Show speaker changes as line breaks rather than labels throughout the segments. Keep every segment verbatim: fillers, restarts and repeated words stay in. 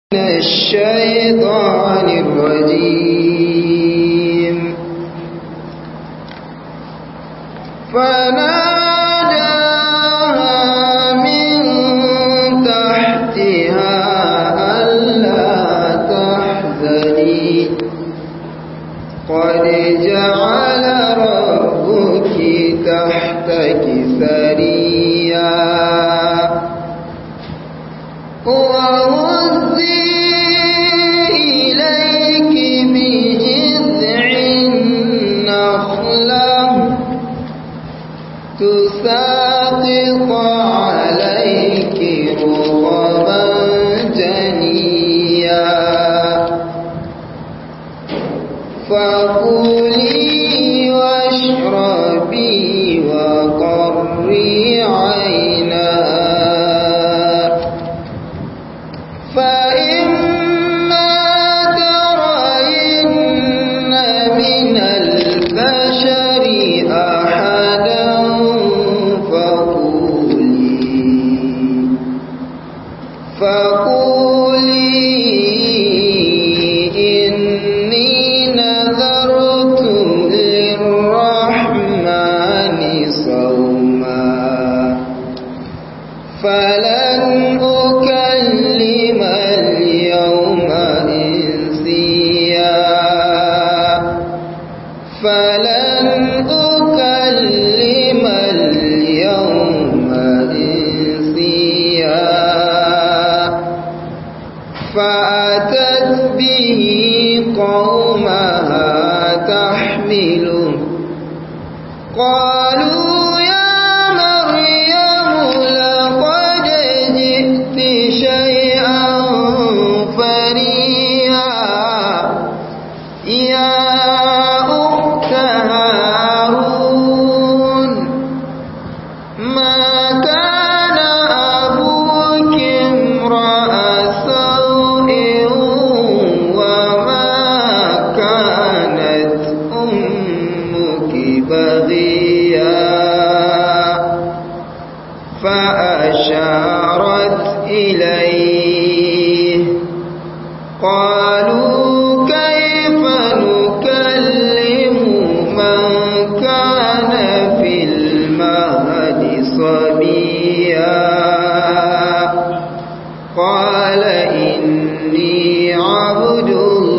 الشيطان الرجيم فناداها من تحتها ألا تحزني قد جعل ربك تحتك سريا وهزي إليك بجذع النخلة تساقط عليك رطبا جنيا فكلي واشربي وقري عينا فإما ترين من البشر أحدا فقولي فقولي إني نذرت للرحمن صوما فلن أكلم اليوم إنسيا فلن أكلم اليوم إنسيا فأتت به قومها تحمله قالوا يا مريم لقد جئت شيئا فريا يا أخت هارون ما كان أبوك امرأ سوء وما كانت أمك بغيا فأشارت إليه قالوا كيف نكلم من كان في المهد صبيا قال إني عبد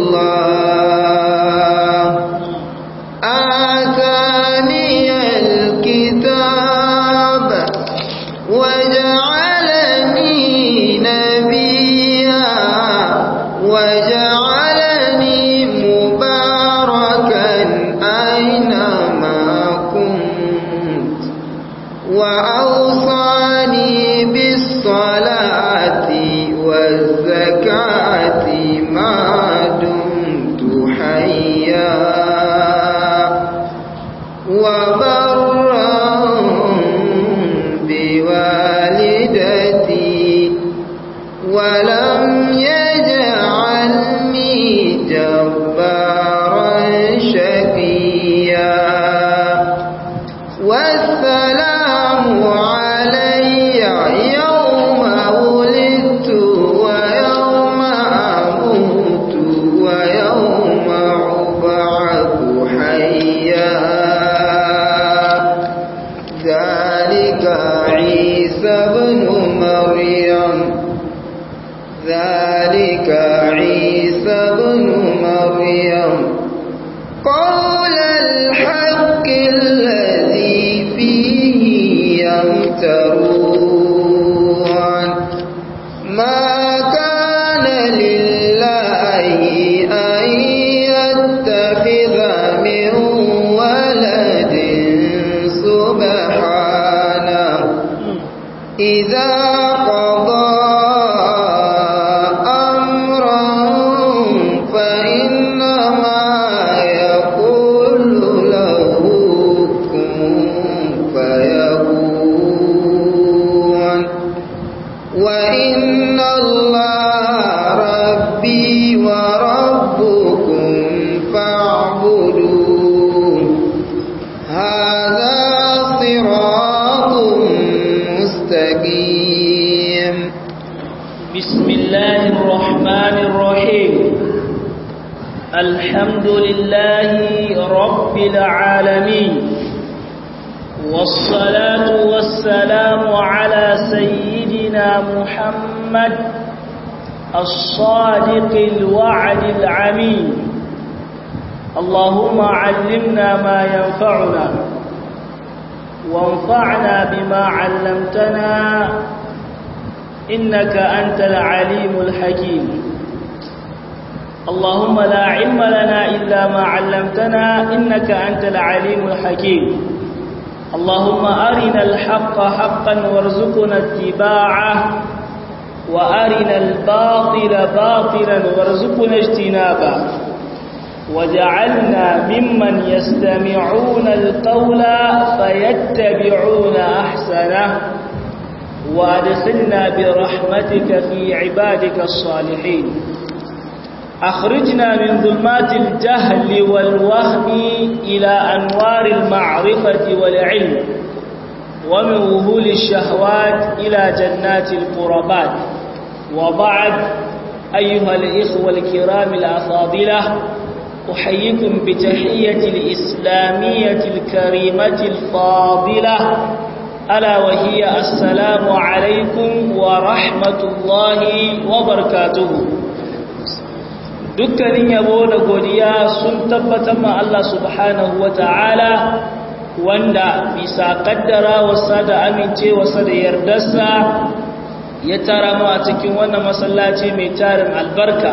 الله آتاني الكتاب وجعلني نبيا وجعلني مباركا أينما كنت وأوصاني بالصلاة والزكاة ما دمت حيا وبرا بوالدتي ولم يجعلني جبارا شقيا والسلام علي يوم ولدت ويوم أموت ويوم أبعث حيا ذلك عيسى ابن مريم ذلك عيسى ابن مريم قول الحق الذي فيه يمترون ما كان لله أن يتخذ من ولد سبحانه إذا قضى أمرا فإنما يقول له كن فيكون
الحمد لله رب العالمين والصلاة والسلام على سيدنا محمد الصادق الوعد العمين اللهم علمنا ما ينفعنا وانفعنا بما علمتنا إنك أنت العليم الحكيم اللهم لا علم لنا إلا ما علمتنا إنك أنت العليم الحكيم اللهم أرنا الحق حقا وارزقنا اتباعه وأرنا الباطل باطلا وارزقنا اجتنابه وجعلنا ممن يستمعون القول فيتبعون أحسنه وأدخلنا برحمتك في عبادك الصالحين أخرجنا من ظلمات الجهل والوهم إلى أنوار المعرفة والعلم ومن وهول الشهوات إلى جنات القربات وبعد أيها الإخوة الكرام الأفاضلة أحييكم بتحية الإسلامية الكريمة الفاضلة ألا وهي السلام عليكم ورحمة الله وبركاته dukkanin yabo da godiya sun tabbatar ma Allah subhanahu wa ta'ala wanda bisa kaddara wasa da amincewarsa da yardarsa ya tara mu a cikin wannan masallaci mai tarin albarka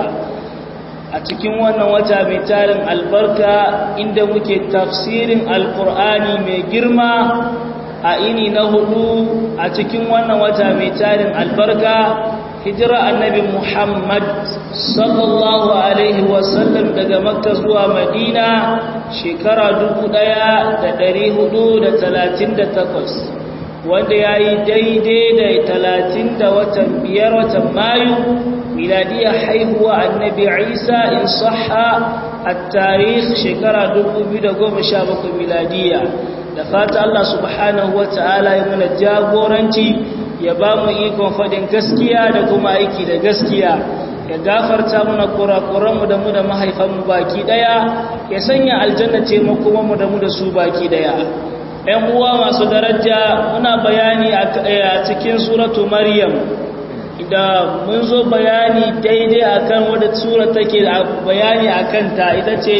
a cikin wannan wata mai tarin albarka inda muke tafsirin alkur'ani mai girma a ini na hudu a cikin wannan wata mai tarin albarka hijira annabi Muhammad sallallahu alaihi wasallam daga Makka zuwa Madina shekara dubu ɗaya da ɗari hudu da talatin da takwas wanda yayi daidai da talatin da watan biyar watan Mayu miladiyar haihuwa annabi Isa in sahha at-tarikh shekara dubu biyu da goma sha bakwai miladiya da fata Allah subhanahu wataala ya mana jagoranci ya ba mu ikon faɗin gaskiya da kuma aiki da gaskiya ya gafarta mana kurakuranmu da mu da mahaifanmu baki ɗaya ya sanya aljanna ce makomanmu da mu da su baki ɗaya ‘yan uwa masu daraja muna bayani a cikin suratu maryam idan mun zo bayani daidai akan wadda sura take da bayani akan ta ita ce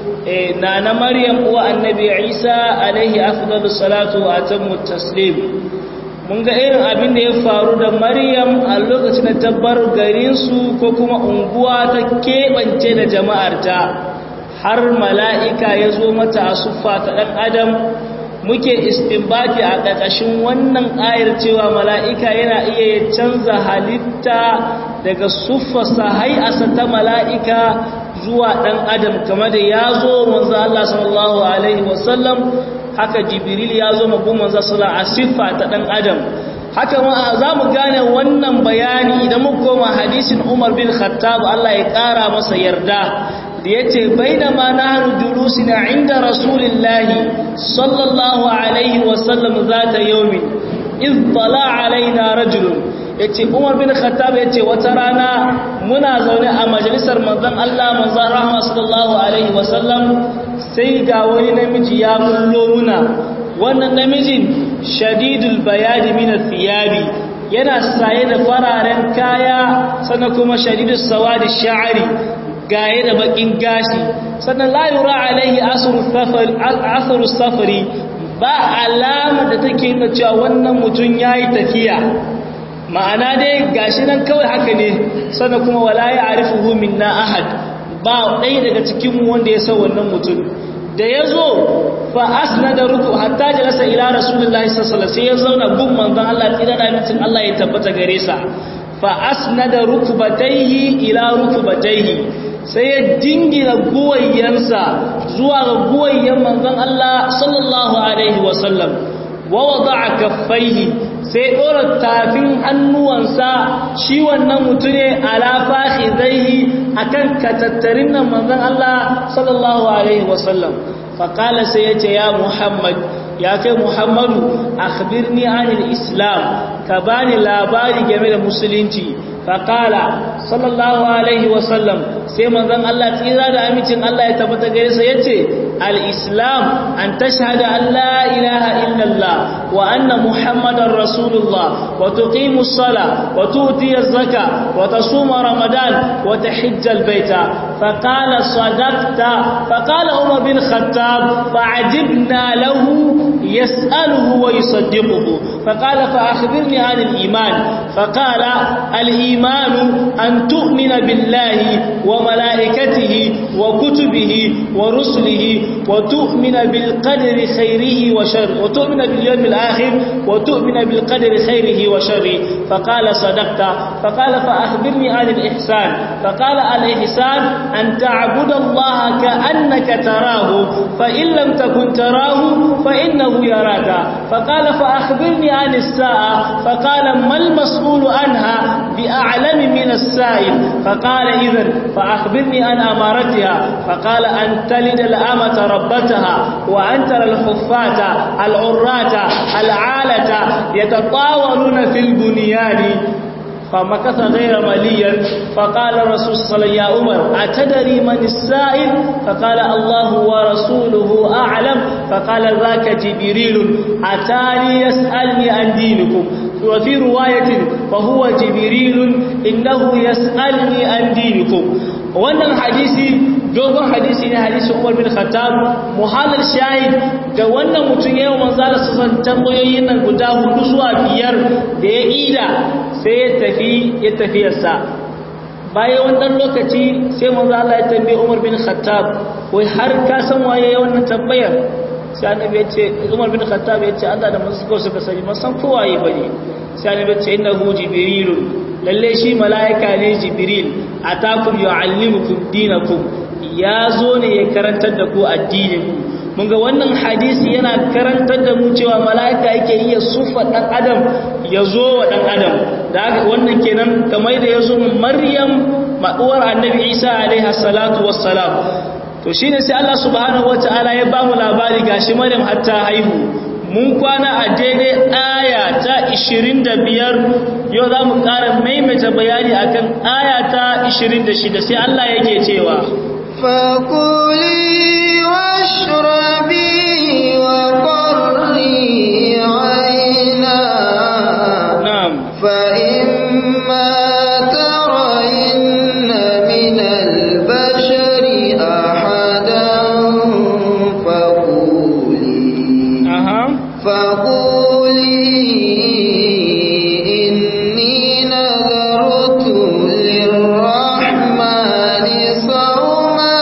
na na maryam uwa annabi isa alaihi afdalus salatu wa atammu taslim mun ga irin abin da ya faru da Maryam a lokacin da ta bar garinsu ko kuma unguwa ta keɓance da jama'arta har mala'ika ya zo mata a suffa ta ɗan adam muke istinbati a ƙarƙashin wannan ayar cewa mala'ika yana iya ya canza halitta daga suffarsa hai'asa ta mala'ika zuwa ɗan adam kamar da ya zo manzo Allah sallallahu alaihi wasallam haka jibril ya zo mabu manzo sallallahu a siffa ta dan adam haka ma za mu gane wannan bayani idan muka koma hadisin Umar bin Khattab Allah ya kara masa yarda da yace bainama nahnu dulusina inda rasulillahi sallallahu alaihi wasallam zata yawmin iz tala alaina rajulun yace Umar bin Khattab yace wata rana muna zaune a majalisar manzon Allah manzon rahma sallallahu alaihi wasallam sai ga wani namiji ya bullo muna wannan namijin shadidul bayadi min athiyabi yana saye da fararen kaya sannan kuma shadidus sawadi sha'ri gaye da bakin gashi sannan la yura alaihi asru safari asru safari ba alama da take nuna cewa wannan mutun yayi tafiya ma'ana dai gashi nan kawai haka ne sannan kuma wala ya'rifuhu minna ahad ba ɗaya daga cikinmu wanda ya san wannan mutum da ya zo fa asnada ruku hatta jalasa ila rasulullahi sallallahu alaihi wasallam sai ya zauna gun manzon Allah tsira da mutum Allah ya tabbata gare sa fa asnada rukbatayhi ila rukbatayhi sai ya dingina guwayensa zuwa ga guwayen manzon Allah sallallahu alaihi wasallam wa wada'a kaffaihi sai dora tafin hannuwansa shi wannan mutune ala fakhidaihi akan katattarin nan manzon Allah sallallahu alaihi wasallam fa qala sai yace ya Muhammad ya kai Muhammadu akhbirni anil islam ka bani labari game da musulunci faqala sallallahu alaihi wasallam sai manzon Allah tsira da amincin Allah ya tabbata gare sa yace al-islam an tashhada an la ilaha illallah wa anna muhammadar rasulullah wa tuqimus sala wa tu'tiyaz zaka wa tasuma ramadan wa tahijjal baita faqala sadaqta faqala umar bin khattab fa'ajibna lahu yas'aluhu wa yusaddiquhu faqala fa akhbirni 'an al-iman faqala al-iman an tu'mina billahi wa malaikatihi wa kutubihi wa rusulihi wa tu'mina bil qadri khairihi wa sharrihi wa tu'mina bil yawmil akhir wa tu'mina bil qadri khairihi wa sharrihi faqala sadaqta faqala fa akhbirni 'an al-ihsan faqala al-ihsan an ta'budu allaha ka'annaka tarahu fa in lam takun tarahu fa innahu yaraka faqala fa akhbirni 'an as-sa'a faqala mal mas'ulu anha bi'a'lami min as-sa'il faqala idhan fa akhbirni 'an amaratiha faqala an talida al-amata rabbataha wa an tara al-huffata al-urrata al-'alata yatatawaluna fil bunyani فمكث غير مليا فقال الرسول صلى الله عليه وسلم يا عمر أتدري من السائل فقال الله ورسوله أعلم فقال ذاك جبريل أتاني يسألني عن دينكم وفي رواية فهو جبريل إنه يسألني عن دينكم wannan hadisi dogon hadisi ne hadisi Umar bin Khattab muhallal shahid ga wannan mutum yayin manzala su san tambayoyin nan guda hudu zuwa biyar da ya ida sai ya tafi ya tafiyarsa bayan wannan lokaci sai manzo Allah ya tambaye Umar bin Khattab wai har ka san waye wannan tambayar sai annabi ya ce Umar bin Khattab ya ce Allah da manzo suka sani ba san ko waye bane sai annabi ya ce innahu jibril lalle shi malaika ne jibril atakum yuallimukum dinakum ya zo ne ya karantar da ku addinin mun ga wannan hadisi yana karantar da mu cewa malaika yake iya sufa dan adam ya zo wa dan adam da wannan kenan kamar da yazo maryam maduwar annabi isa alaiha salatu wassalam to shine sai Allah subhanahu wataala ya ba mu labari gashi maryam hatta haihu mun kwana a daidai aya ta ishirin da biyar yau za mu ƙara maimaita bayani akan aya ta ishirin da shida sai Allah yake cewa
فكلي واشربي وقري عينا
نعم
فإما ترين من البشر أحدا فقولي
أها
فقولي إني نذرت للرحمن صوما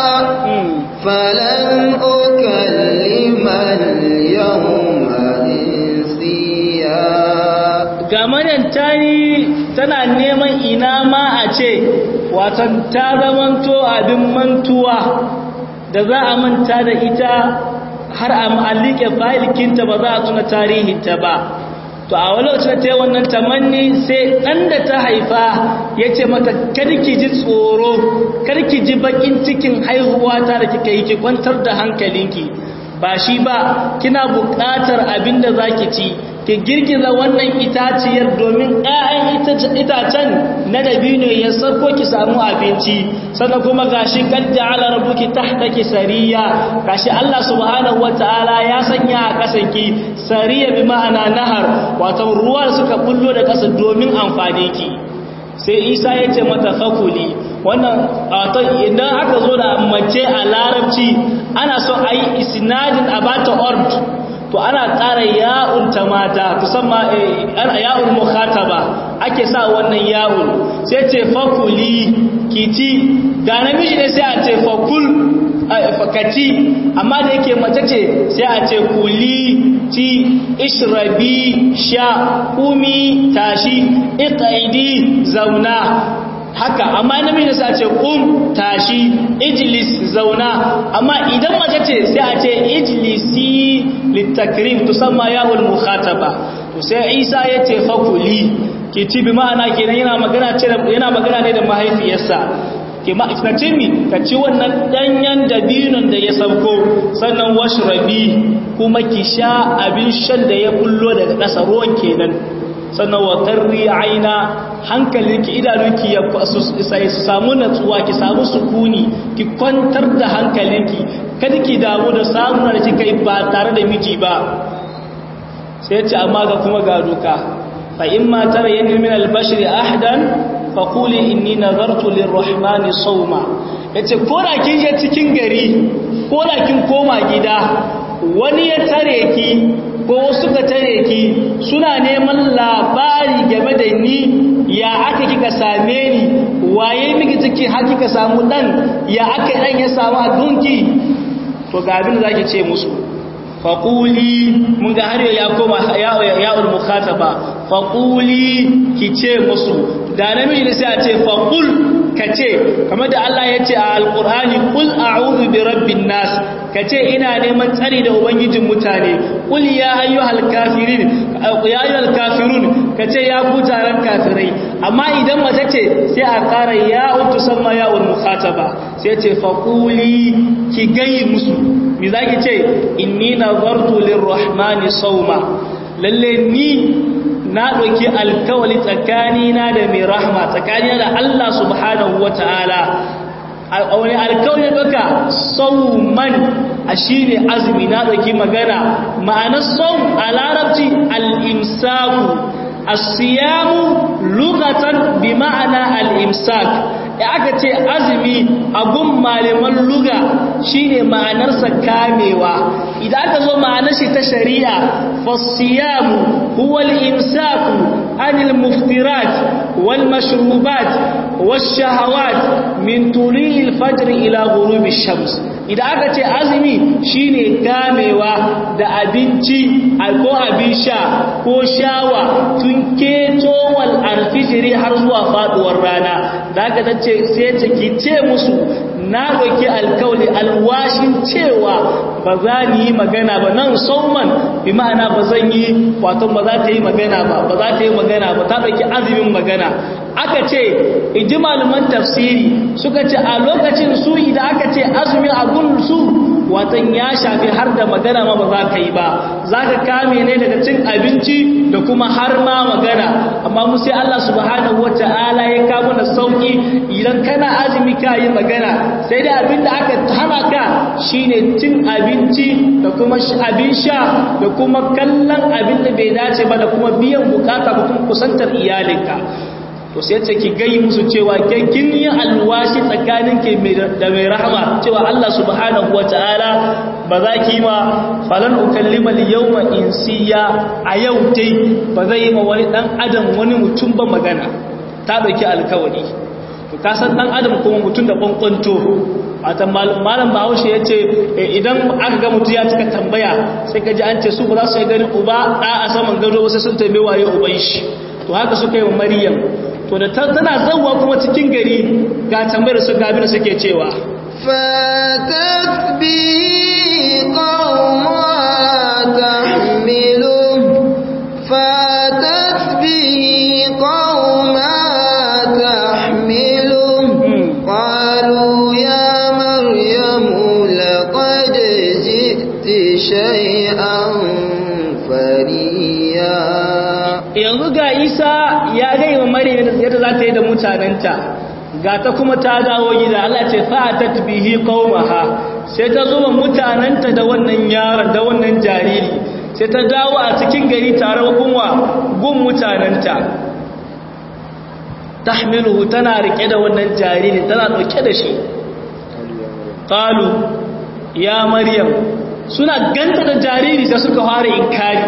فلن أكلم اليوم إنسيا
gamanin tani tana neman ina ma a ce watan ta zamanto abin mantuwa da za a manta da ita har a ma'allike fayilkinta ba za a tuna tarihinta ba to a wani wacce ta yi wannan tamanni sai ɗan da ta haifa ya ce mata karki ji tsoro karki ji bakin cikin haihuwa ta da kika yi ki kwantar da hankalinki ba shi ba kina buƙatar abin da za ki ci ki girgiza wannan itaciyar domin ƴaƴan itacen na dabino ya sako ki samu abinci sannan kuma gashi kad ja'ala rabbuki tahtaki sariya gashi Allah subhanahu wataala ya sanya a kasanki sariya bi ma'ana nahar wato ruwa suka bullo da kasa domin amfani ki sai Isa ya ce mata fakuli wannan wato idan aka zo da mace a larabci ana so ayi isnadin abata ord to ana ƙara ya'un ta mata tusamma ya'un mukhataba ake sa wannan ya'un sai ce fakuli kiti da namiji ne sai a ce fakul fakati amma da yake mace ce sai a ce kuli ti ishrabi sha kumi tashi iqaidi zauna haka amma namiji sai a ce kum tashi ijlis zauna amma idan mace ce sai a ce ijlisi litakrim tusamma ya'ul mukhataba to sai Isa yace fakuli kiti bi ma'ana kenan yana magana ce yana magana ne da mahaifiyarsa ke ma ce mi ka ci wannan danyen dabinon da ya sauko sannan washrabi kuma ki sha abin shan da ya bullo daga ƙasa ruwan kenan sannan wa qarri aina hankalinki idanunki ya sai su samu natsuwa ki samu sukuni ki kwantar da hankalinki kada ki damu da samun da kika yi ba tare da miji ba sai ya ce amma ga kuma ga doka fa in ma tara yanni min al-bashri ahdan fa quli inni nazartu lir-rahmani sawma yace ko da kin je cikin gari ko da kin koma gida wani ya tare ki ko suka tare ki suna neman labari game da ni ya aka kika same ni waye miki ciki har kika samu dan ya aka dan ya samu a gunki to ga abin da zaki ce musu faquli mun ga har ya koma ya ya'ul mukhataba faquli ki ce musu da namiji ne sai a ce faqul kace kamar da Allah ya ce a alqur'ani qul a'udhu bi rabbin nas kace ina neman tsari da ubangijin mutane qul ya ayyuhal kafirin ya ayyuhal kafirun kace ya ku taron kafirai amma idan mace ce sai a ƙara ya utusamma ya'ul mukhataba sai ce faquli ki gayi musu me zaki ce inni nazartu lirrahmani sawma lalle ni na ɗauki alkawali tsakanina da mai rahama tsakanina da Allah subhanahu wa ta'ala a wani alkawali ɗauka sauman a shi ne azumi na ɗauki magana ma'anar sau a larabci al'imsaku asiyamu lugatan bi ma'ana al'imsak da aka ce azumi abun malaman luga shine ma'anarsa kamewa idan aka zo ma'anar shi ta shari'a fasiyamu huwa al-imsaku anil muftirat wal mashrubat wash shahawat min tulu'il fajr ila ghurubi shams idan aka ce azumi shine kamewa da abinci ko abin sha ko shawa tun ketowal alfijiri har zuwa faduwar rana da aka tace sai ce ki ce musu na doki alkauli alwashin cewa ba za ni yi magana ba nan sauman bi ma'ana ba zan yi wato ba za ta yi magana ba ba za ta yi magana ba ta doki azumin magana aka ce iji malaman tafsiri suka ce a lokacin su idan aka ce azumi a gun su watan ya shafi har da magana ma ba za ka yi ba za ka kame ne daga cin abinci da kuma har ma magana amma mu sai Allah subhanahu wata'ala ya kawo na sauki idan kana azumi ka yi magana sai da abin da aka hana ka shine cin abinci da kuma abin sha da kuma kallon abin da bai dace ba da kuma biyan bukata ko kuma kusantar iyalinka to sai ce ki gayi musu cewa kin yi alwashi tsakanin ke da mai rahama cewa Allah subhanahu wataala ba za ki ma falan ukallima al-yawma insiya a yau dai ba zai ma wani dan adam wani mutum ba magana ta dauki alkawari to ka san dan adam kuma mutum da kwankwanto wata malam Bahaushe yace idan aka ga mutum ya cika tambaya sai ka ji an ce su ba za su yi ganin uba da a saman gado wasu sun tambaye waye uban shi to haka suka yi wa Maryam to da tana zawwa kuma cikin gari ga tambayar su gabi da suke cewa
fatat bi qauma tahmilu fatat bi qauma tahmilu qalu ya maryam laqad ji'ti shay'an fariya
yanzu ga Isa ya gai wa Maryam yadda za ta yi da mutanenta ga ta kuma ta dawo gida Allah ce fa'atat bihi qaumaha sai ta zo mutanenta da wannan yaron da wannan jariri sai ta dawo a cikin gari tare gunwa gun mutanenta tahmiluhu tana rike da wannan jariri tana dauke da shi qalu ya Maryam suna ganta da jariri sai suka fara inkari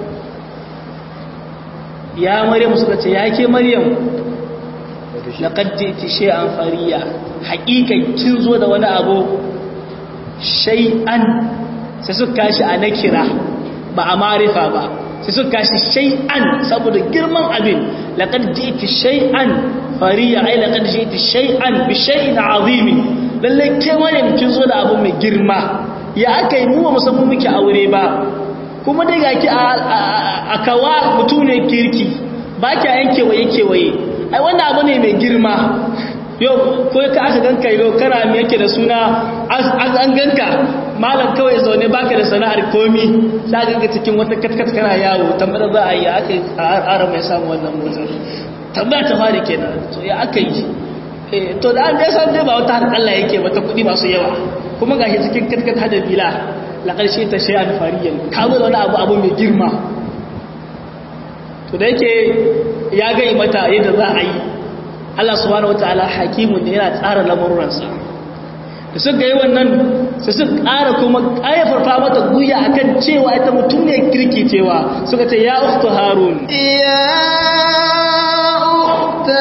ya Maryam suka ce ya ke Maryam laqad ji'ti shay'an fariya haqiqan kin zo da wani abu shay'an sai suka kashi a nakira ba a marifa ba sai suka kashi shay'an saboda girman abin laqad ji'ti shay'an fariya ai laqad ji'ti shay'an bi shay'in azim lalle ke Maryam kin zo da abu mai girma ya akai mu ba musamman muke aure ba kuma dai ga ki a kawa mutum ne kirki ba ki yanke waye kewaye ai wannan abu ne mai girma yau ko ka aka ganka yau kana me yake da suna an ganka malam kawai zaune baka da sana'ar komi sai ganka cikin wata katkat kana yawo tambaya za a yi aka ara mai samu wannan motar tambaya ta fari kenan to ya aka yi eh to da an dai san dai ba wata har Allah yake ba ta kudi masu yawa kuma gashi cikin katkat hada bila la karshe ta shay'an fariyan kawo wani abu abu mai girma to da yake ya ga mata yadda za a yi Allah subhanahu wataala hakimun ne yana tsara lamuransa da suka yi wannan sai suka ƙara kuma ƙayyafarfa mata guya akan cewa ita mutum ne kirki cewa suka ce ya ukhtu harun
ya ukhtu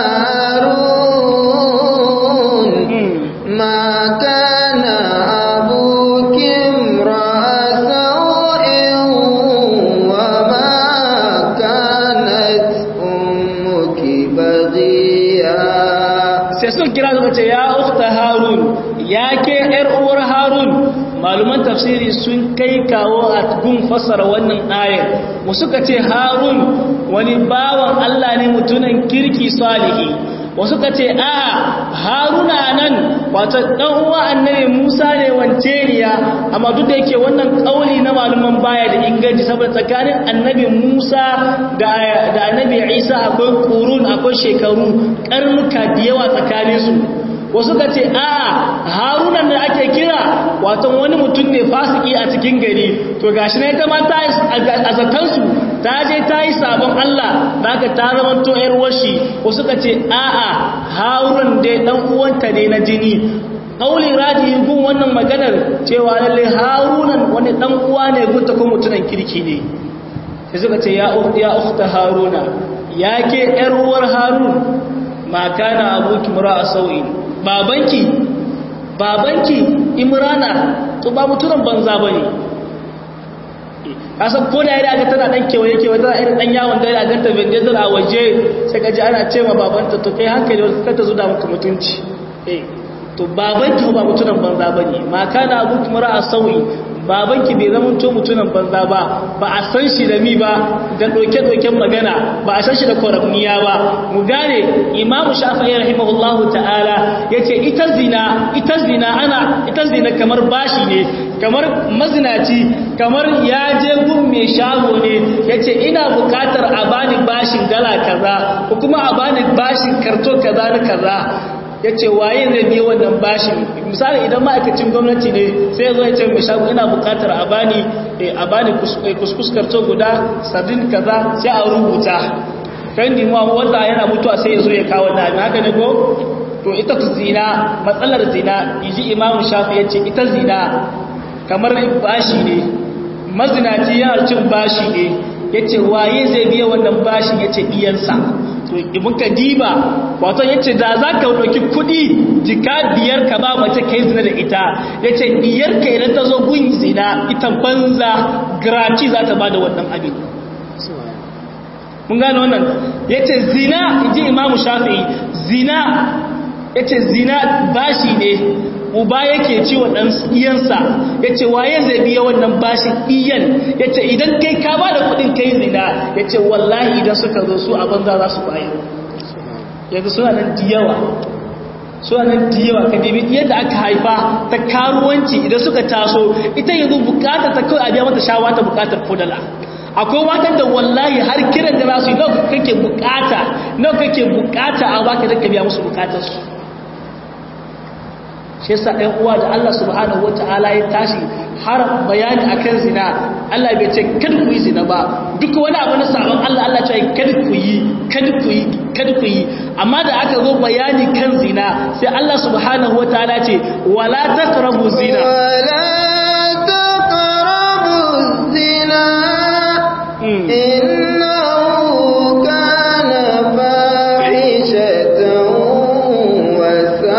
harun ma kana abuki imra'atan wa ma kanat ummuki baghiya
sai suka kira suka ce ya ukhtu harun ya ke ‘yar uwar harun maluman tafsiri sun kai kawo a gun fassara wannan ayar mu suka ce harun wani bawan Allah ne mutunan kirki salihi wasu ka ce a haruna nan wata ɗan uwa annabi musa ne wance riya amma duk da yake wannan ƙauli na maluman baya da inganci saboda tsakanin annabi musa da annabi isa akwai ƙurun akwai shekaru ƙarnuka da yawa tsakaninsu wasu ka ce a harunan da ake kira wato wani mutum ne fasiki a cikin gari to gashi ne ta mata a zakansu ta je ta yi sabon Allah da aka ta ramanto ‘yar washi wasu ka ce a a harunan dai ɗan uwanta ne na jini ƙauli rajihi gun wannan maganar cewa lalle harunan wani ɗan uwa ne gunta ko mutunan kirki ne sai suka ce ya ukhta haruna ya ke ‘yar uwar harun ma kana abuki mura'a sau'in babanki babanki imrana to ba mutunan banza bane kasan ko da yadda aka tana dan kewaye kewaye tana irin dan yawon dare a ganta vendezar a waje sai ka ji ana cewa babanta to kai hankali wata kanta zuda maka mutunci eh to babanki ba mutunan banza bane ma kana abuki mura'a sau'i babanki bai zama to mutunan banza ba ba a san shi da mi ba da doke-doken magana ba a san shi da korafniya ba mu gane imamu shafi'i rahimahullahu ta'ala yace ita zina ita zina ana ita zina kamar bashi ne kamar mazinaci kamar ya je gun mai shago ne yace ina bukatar a bani bashin dala kaza ko kuma a bani bashin karto kaza da kaza ya ce waye zai biya wannan bashin misali idan ma'aikacin gwamnati ne sai ya zo ya ce mai shago ina bukatar a bani a bani kuskus karto guda sardin kaza sai a rubuta kan dimuwa wanda yana mutuwa sai ya zo ya kawo na abin haka ne ko to ita zina matsalar zina iji imamu shafi ya ce ita zina kamar bashi ne mazinaci yana cin bashi ne ya ce waye zai biya wannan bashin ya ce iyansa to ibn kadiba wato yace da zaka dauki kudi jika biyar ka ba mace kai zina da ita yace biyar ka idan ta zo gun zina ita banza grati za ta bada wannan abin mun gane wannan yace zina inji imamu shafi'i zina yace zina bashi ne uba yake ci wa dan iyansa yace waye zai biya wannan bashin iyan yace idan kai ka ba da kudin kai zina yace wallahi idan suka zo su a banza za su bayar yanzu suna nan diyawa suna nan diyawa ka dibi yadda aka haifa ta karuwanci idan suka taso ita yanzu bukatar ta kawai a biya mata shawa ta bukatar fudala akwai watan da wallahi har kiran da za su yi nawa kake bukata nawa kake bukata a baka da ka biya musu bukatar su shi yasa ɗan uwa da Allah subhanahu wata'ala ya tashi har bayani akan zina Allah bai ce kada ku yi zina ba duk wani abu na sabon Allah Allah ce kada ku yi kada ku yi kada ku yi amma da aka zo bayani kan zina sai Allah subhanahu wata'ala ce wala taqrabu zina
wala taqrabu zina innahu kana fahishatan wa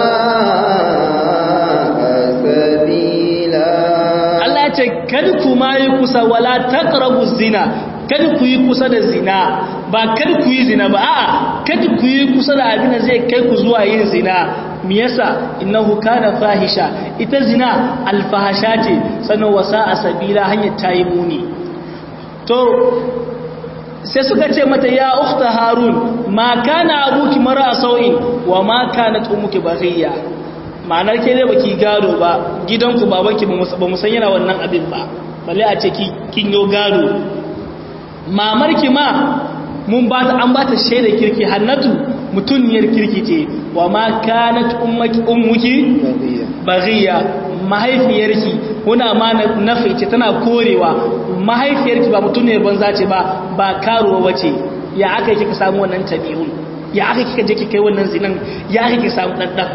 kada ku ma yi kusa wala taqrabu zina kada ku yi kusa da zina ba kada ku yi zina ba a'a kada ku yi kusa da abin da zai kai ku zuwa yin zina me yasa innahu kana fahisha ita zina alfahasha ce sanan wasa asabila hanyar tayi muni to sai suka ce mata ya ukhta harun ma kana abuki mara sau'in wa ma kanat ummuki baghiya ma'anar ke ne baki gado ba gidanku babanki ba mu san yana wannan abin ba balle a ce kin yo gado mamarki ma mun ba ta an ba ta shaida kirki hannatu mutuniyar kirki ce wa ma kanat ummuki ummuki baghiya mahaifiyarki kuna ma nafi ce tana korewa mahaifiyarki ba mutuniyar banza ce ba ba karuwa bace ya aka kika samu wannan tabi'un ya aka kika je kika kai wannan zinan ya aka kika samu daddan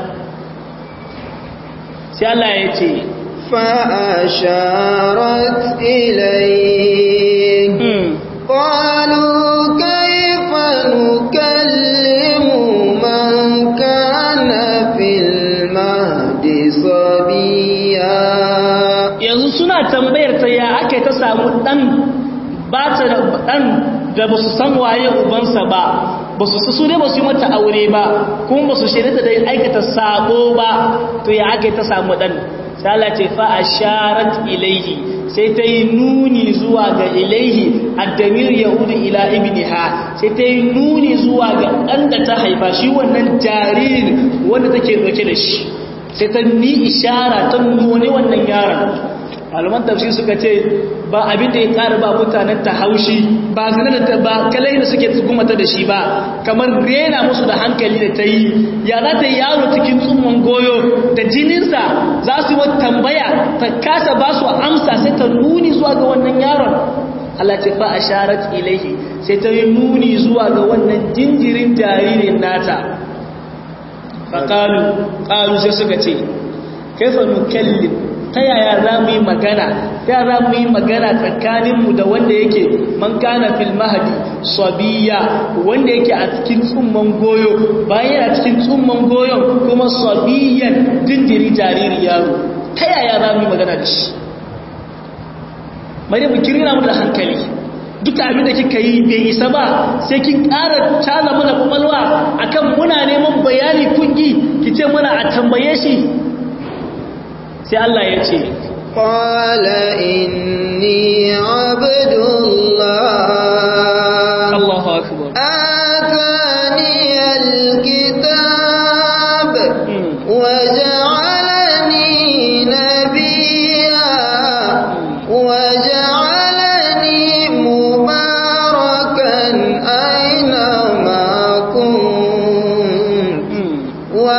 sai Allah ya ce
fa asharat ilayhi qalu kayfa nukallimu man kana fil mahdi sabiya
yanzu suna tambayar ta ya aka ta samu dan ba ta da dan da ba su san waye ubansa ba ba su su ne ba su yi mata aure ba kuma ba su shirya da aikata sabo ba to ya aka ta samu dan sai Allah ce fa asharat ilaihi sai ta yi nuni zuwa ga ilaihi addamir yahudi ila ibniha sai ta yi nuni zuwa ga dan da ta haifa shi wannan jariri wanda take dauke da shi sai ta ni ishara ta nuni wannan yaron malaman tafsir suka ce ba abin da ya ƙara ba mutanen ta haushi ba zina da ba kalai da suke tsugumata da shi ba kamar rena musu da hankali da ta yi ya za ta yi yaro cikin tsumman goyo da jininsa za su yi wata tambaya ta kasa ba su amsa sai ta nuni zuwa ga wannan yaron Allah ce fa asharat ilaihi sai ta yi nuni zuwa ga wannan jinjirin jaririn nata fa qalu qalu sai suka ce kaifa nukallim ta yaya za mu yi magana ta za mu yi magana tsakaninmu da wanda yake man kana fil mahdi sabiya wanda yake a cikin tsumman goyo bayan yana cikin tsumman goyon kuma sabiyan jinjiri jariri yaro ta yaya za mu yi magana da shi mai mu kirina mu da hankali duka abin da kika yi bai isa ba sai kin ƙara caza mana kwakwalwa akan muna neman bayani kungi ki ce mana a tambaye shi sai Allah ya ce
qala inni abdullah
Allahu akbar
atani alkitab wa ja'alani nabiyya wa ja'alani mubarakan aina ma kunt wa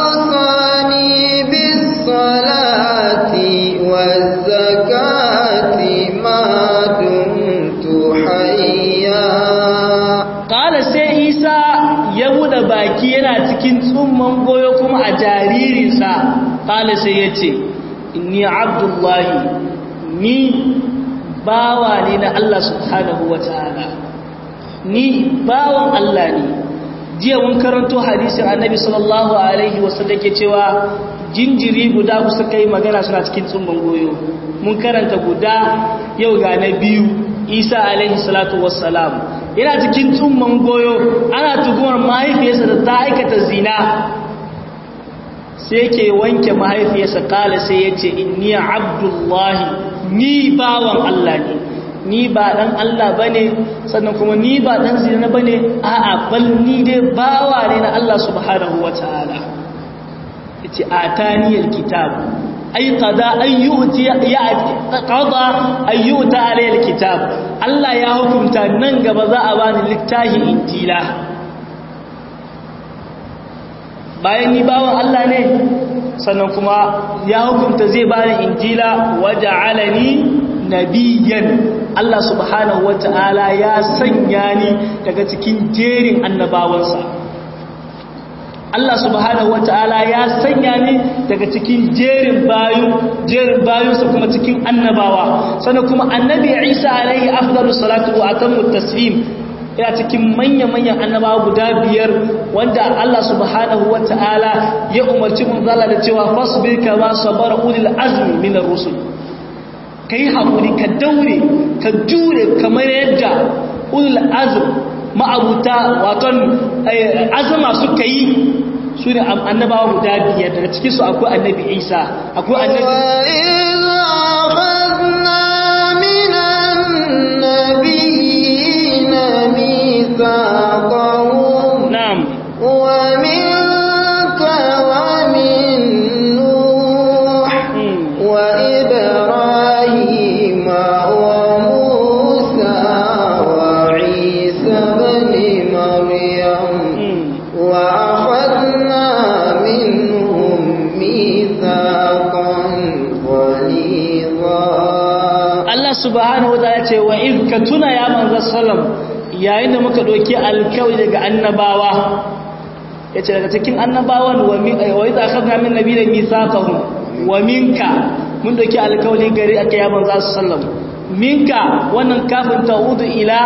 baki yana cikin tsumman goyo kuma a jaririnsa kala sai ya ce inni abdullahi ni bawa ne na Allah subhanahu wa ta'ala ni bawan Allah ne jiya mun karanto hadisin annabi sallallahu alaihi wasallam ke cewa jinjiri guda kusa kai magana suna cikin tsumman goyo mun karanta guda yau ga na biyu Isa alaihi salatu wassalam yana cikin tsumman goyo ana tugumar mahaifiyarsa da ta aikata zina sai ke wanke mahaifiyarsa kala sai ya ce inni abdullahi ni bawan Allah ne ni ba dan Allah bane sannan kuma ni ba dan zina bane a'a bal ni dai bawa ne na Allah subhanahu wataala yace ataniyal kitab ay qada ayyuti ya qada ayyuta alayhi alkitab Allah ya hukunta nan gaba za a bani littafi injila bayan ni bawan Allah ne sannan kuma ya hukunta zai bani injila waja'alani nabiyyan Allah subhanahu wata'ala ya sanya ni daga cikin jerin annabawansa Allah subhanahu wata'ala ya sanya ni daga cikin jerin bayu jerin bayunsa kuma cikin annabawa sannan kuma annabi Isa alaihi afdalus salatu wa atammu taslim yana cikin manya-manyan annabawa guda biyar wanda Allah subhanahu wata'ala ya umarci manzala da cewa fasbir kama sabara ulil azmi minar rusul kai hakuri ka daure ka jure kamar yadda ulil azm ma'abuta waton azama suka yi su ne annabawa guda biyar daga cikin su akwai annabi Isa akwai annabi
ميثاقهم
نعم
ومنك ومن نوح وإبراهيم وموسى وعيسى بن مريم وأخذنا منهم ميثاقا غليظا.
Allah subhanahu wataala ce wa in ka tuna ya manzo sallam yayin da muka doki alkawari daga annabawa yace daga cikin annabawan wa min wa idza akhadna min nabiyyin mithaqahum wa minka mun doki alkawari gari aka ya manzo sallam minka wannan kafin ta'udu ila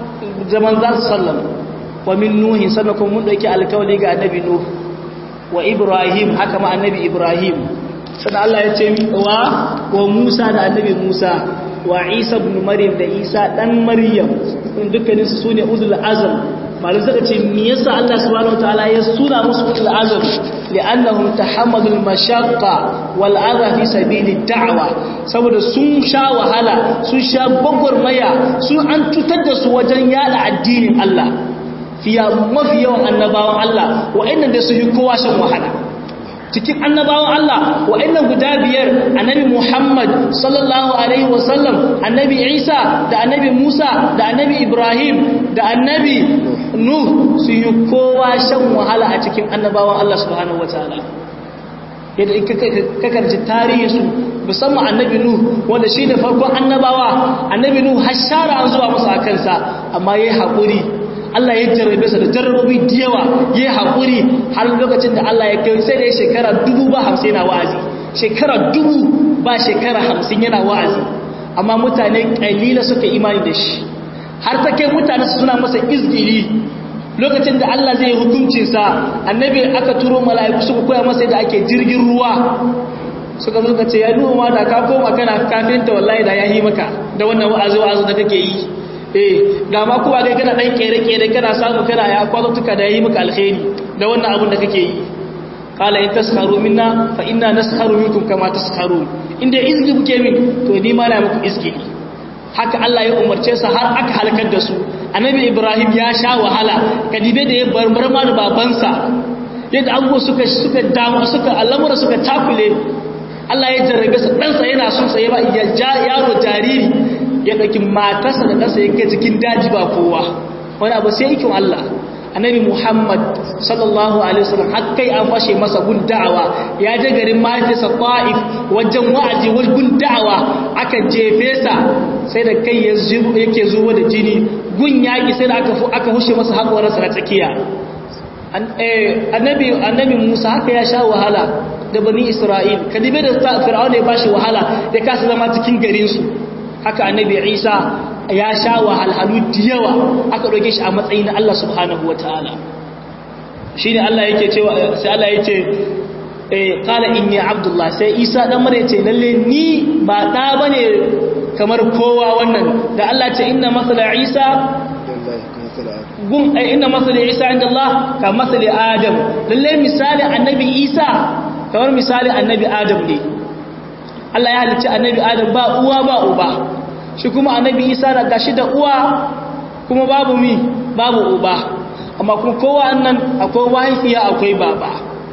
zaman manzo sallam wa min nuhi sannan mun doki alkawari ga annabi nuh wa ibrahim haka ma annabi ibrahim sannan Allah ya ce wa wa Musa da annabi Musa wa Isa ibn Maryam da Isa dan Maryam dukkanin su sune ulul azm malin suka ce me yasa Allah subhanahu wataala ya suna musu ulul azm li'annahum tahammalul mashaqqa wal adha fi sabilid da'wa saboda sun sha wahala sun sha bagwarmaya sun an tutar da su wajen yada addinin Allah fiya mafi yawan annabawan Allah wa'annan da su yi kowa shan wahala cikin annabawan Allah wa'annan guda biyar annabi Muhammad sallallahu alaihi wasallam annabi Isa da annabi Musa da annabi Ibrahim da annabi Nuh su yi kowa shan wahala a cikin annabawan Allah subhanahu wataala yadda in ka karji tarihin su musamman annabi Nuh wanda shi ne farkon annabawa annabi Nuh har shara an zuwa masa a kansa amma yayi haƙuri Allah ya jarrabe sa da jarrabobi da yawa yayi haƙuri har lokacin da Allah ya kai sai da shekara dubu ba hamsin yana wa'azi shekara dubu ba shekara hamsin yana wa'azi amma mutane kalila suka imani da shi har ta kai mutane suna masa izgili lokacin da Allah zai hukuncin sa annabi aka turo mala'iku suka koya masa yadda ake jirgin ruwa suka zo ka ce ya nuhu ma da ka koma kana kafinta wallahi da yayi maka da wannan wa'azi wa'azi da kake yi eh da ma kuwa kai kana dan kere-kere kana samu kana ya kwazotuka da yayi maka alkhairi da wannan abun da kake yi qala in tasharu minna fa inna nasharu minkum kama tasharun inda izgi kuke min to ni ma na muku izgi haka Allah ya umarce sa har aka halakar da su annabi Ibrahim ya sha wahala kadibe da ya barbarma da babansa yadda abubuwa suka suka damu suka al'amura suka takule Allah ya jarrabe sa dan sa yana son sa ya ba yaro jariri ya ɗauki matarsa da ɗansa yake cikin daji ba kowa wani abu sai ikin Allah annabi Muhammad sallallahu alaihi wasallam har kai an fashe masa gun da'awa ya je garin mahaifiyarsa Ta'if wajen wa'azi wajen gun da'awa aka jefe sa sai da kai yake zuwa da jini gun yaƙi sai da aka aka hushe masa haƙoransa na tsakiya annabi annabi Musa haka ya sha wahala da bani Isra'il kadibe da Fir'auna ya bashi wahala ya kasa zama cikin garin su haka annabi Isa ya sha wahalhalu da yawa aka doke shi a matsayin na Allah subhanahu wataala shine Allah yake cewa sai Allah yake eh qala inni abdullah sai Isa dan mare ce lalle ni ba da bane kamar kowa wannan da Allah ce inna masala Isa gun inna masala Isa inda Allah ka masala Adam lalle misali annabi Isa kamar misali annabi Adam ne Allah ya halicci annabi Adam ba uwa ba uba shi kuma annabi Isa da gashi da uwa kuma babu mi babu uba amma kuma kowa annan akwai mahaifiya akwai baba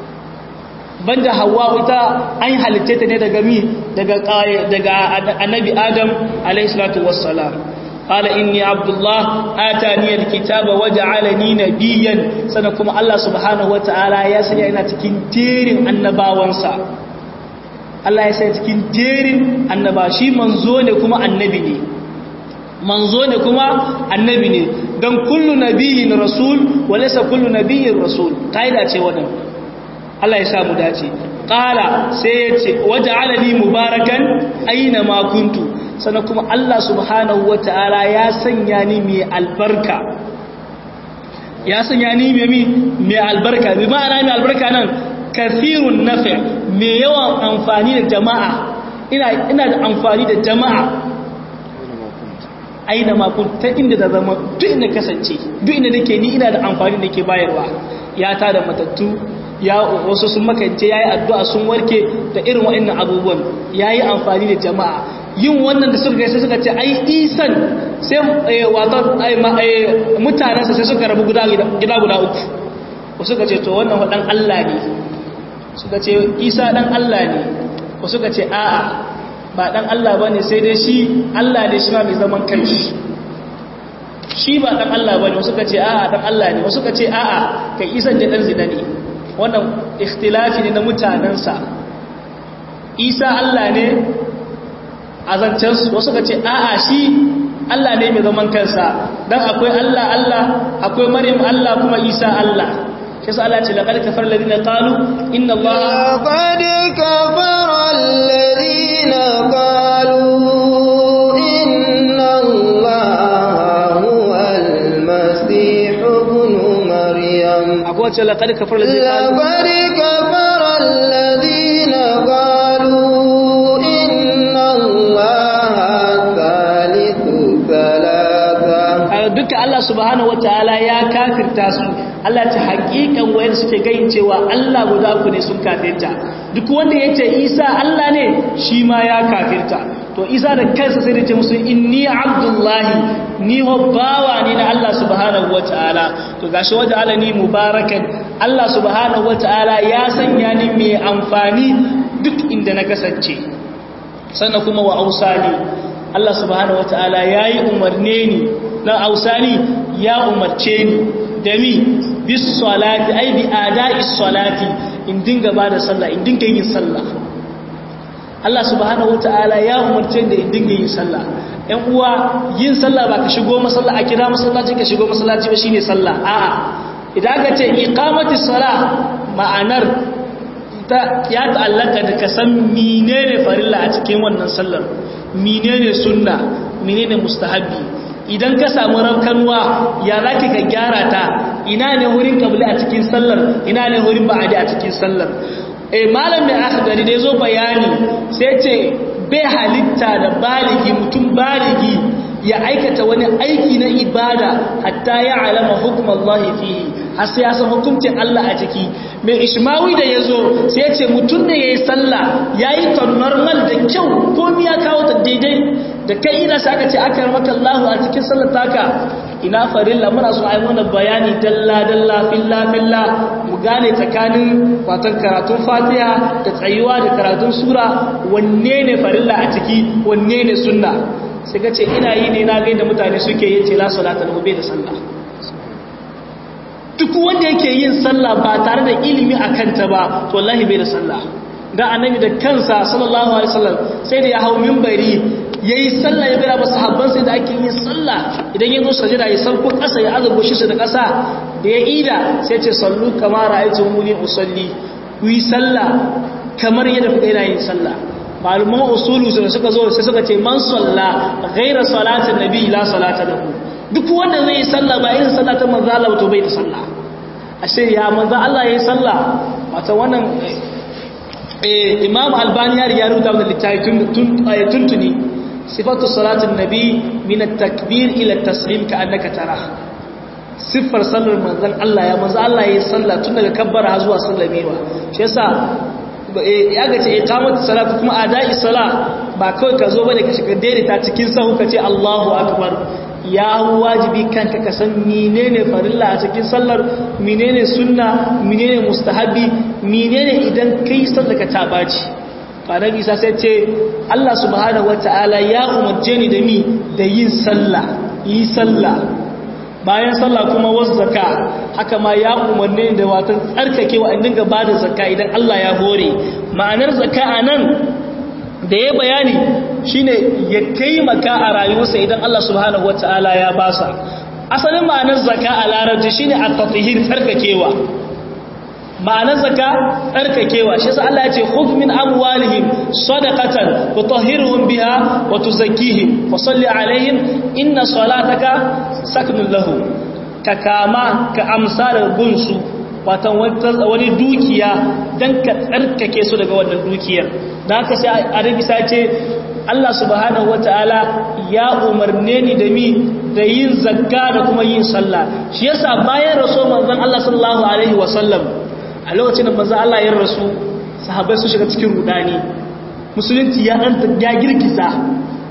banda Hawwa ita an halicce ta ne daga mi daga daga annabi Adam alayhi salatu wassalam qala inni abdullah atani alkitaba waj'alani nabiyyan sana kuma Allah subhanahu wataala ya sanya ina cikin tirin annabawansa Allah ya sai cikin jerin annaba shi manzo ne kuma annabi ne manzo ne kuma annabi ne dan kullu nabiyyin rasul wa laysa kullu nabiyyin rasul kaida ce wannan Allah ya sa mu dace qala sai ya ce waj'alani mubarakan aina ma kuntu sana kuma Allah subhanahu wataala ya sanya ni mai albarka ya sanya ni mai mai albarka bi ma'ana mai albarka nan kathirun nafi' mai yawan amfani da jama'a ina ina da amfani da jama'a aina ma kun ta inda da zama duk inda kasance duk inda nake ni ina da amfani da nake bayarwa ya ta da matattu ya wasu sun makance yayi addu'a sun warke da irin wa'annan abubuwan yayi amfani da jama'a yin wannan da suka gaisa suka ce ai isan sai wato mutanensa sai suka rabu gida guda uku wasu ka ce to wannan wadan Allah ne suka ce Isa dan Allah ne wasu ka ce a'a ba dan Allah bane sai dai shi Allah ne shi ma mai zaman kanshi shi ba dan Allah bane wasu ka ce a'a dan Allah ne wasu ka ce a'a kai Isa da dan zina ne wannan ikhtilafi ne na mutanensa Isa Allah ne a zancensu wasu ka ce a'a shi Allah ne mai zaman kansa dan akwai Allah Allah akwai Maryam Allah kuma Isa Allah shi yasa Allah ya ce laqad kafara alladhina qalu inna Allah
laqad kafara alladhina qalu inna Allah huwa al-masih ibn Maryam
akwai ce laqad kafara alladhina
laqad kafara alladhina qalu
duka Allah subhanahu wataala ya kafirta su Allah ta hakikan wayar suke gayin cewa Allah guda ku ne sun kafirta duk wanda yace Isa Allah ne shi ma ya kafirta to Isa da kansa sai ya ce musu inni abdullahi ni bawa ne na Allah subhanahu wataala to gashi waje alani mubarakan Allah subhanahu wataala ya sanya ni mai amfani duk inda na kasance sannan kuma wa ausani Allah subhanahu wataala yayi umarne ni na ausani ya umarce ni da mi bis salati ai bi ada'is salati in dinga bada sallah in dinga yin sallah Allah subhanahu wataala ya umarce da in dinga yin sallah ɗan uwa yin sallah ba ka shigo masallaci a kira masallaci ka shigo masallaci ba shine sallah a'a idan ka ce iqamatis salah ma'anar ta ya ta'allaka da ka san menene farilla a cikin wannan sallar menene sunna menene mustahabi idan ka samu rankanwa ya zaki ka gyara ta ina ne wurin kabli a cikin sallar ina ne wurin ba'adi a cikin sallar eh malam mai akhdari da yazo bayani sai ce bai halitta da baligi mutum baligi ya aikata wani aiki na ibada hatta ya alama hukum Allah fihi har sai ya san hukuncin Allah a ciki mai ishmawi da yazo sai ya ce mutum ne yayi sallah yayi ta normal da kyau komai ya kawo ta daidai da kai ina sai aka ce aka maka Allah a cikin sallar taka ina farilla muna so ai mana bayani dalla dalla filla filla mu gane tsakanin watan karatun Fatiha da tsayuwa da karatun sura wanne ne farilla a ciki wanne ne sunna sai ka ce ina yi ne na ga da mutane suke yin ce la salata lahu bai da sallah duk wanda yake yin sallah ba tare da ilimi akan ta ba to wallahi bai da sallah da annabi da kansa sallallahu alaihi wasallam sai da ya hawo minbari yayi sallah ya gara ba sahabban sai da ake yin sallah idan yazo sajada ya sauko kasa ya azubo shi da kasa da ya ida sai ce sallu kama ra'aytumuni usalli ku yi sallah kamar yadda kuka ina yin sallah malaman usulu da suka zo sai suka ce man salla ghaira salatin nabi la salata lahu duk wanda zai yi sallah ba irin sallah ta manzo Allah to bai da sallah ashe ya manzo Allah yayi sallah wato wannan eh Imam Albani ya riya rubuta wannan littafi tun tuntuni sifatu salatin nabi min at-takbir ila at-taslim ka annaka tara siffar sallar manzon Allah ya manzo Allah yayi sallah tun daga kabbara har zuwa sallamewa shi yasa ya ga ce iqamatu salat kuma ada'i salat ba kawai ka zo bane ka shiga daidaita cikin sahu ka ce Allahu akbar ya wajibi kanka ka san menene farilla a cikin sallar menene sunna menene mustahabi menene idan kai sallar ka tabaci fara bisa sai ce Allah subhanahu wataala ya umarce ni da mi da yin sallah yi sallah bayan sallah kuma wasu zakka haka ma ya umarne da watan tsarkakewa in dinga bada zakka idan Allah ya hore ma'anar zakka anan da ya bayani shine ya taimaka a rayuwarsa idan Allah subhanahu wataala ya basa asalin ma'anar zakka a larabci shine at-tathhir tsarkakewa ma'anar zakka tsarkakewa shi yasa Allah ya ce khudh min amwalihim sadaqatan tutahhiruhum biha wa tuzakkihim wa salli alaihim inna salataka sakunun lahum ka kama ka amsa daga gunsu watan wani dukiya dan ka tsarkake su daga wannan dukiyar dan haka sai arabi sai ce Allah subhanahu wataala ya umarne ni da mi da yin zakka da kuma yin sallah shi yasa bayan rasul manzon Allah sallallahu alaihi wasallam a lokacin da manzo Allah ya rasu sahabbai su shiga cikin rudani musulunci ya dan ya girgiza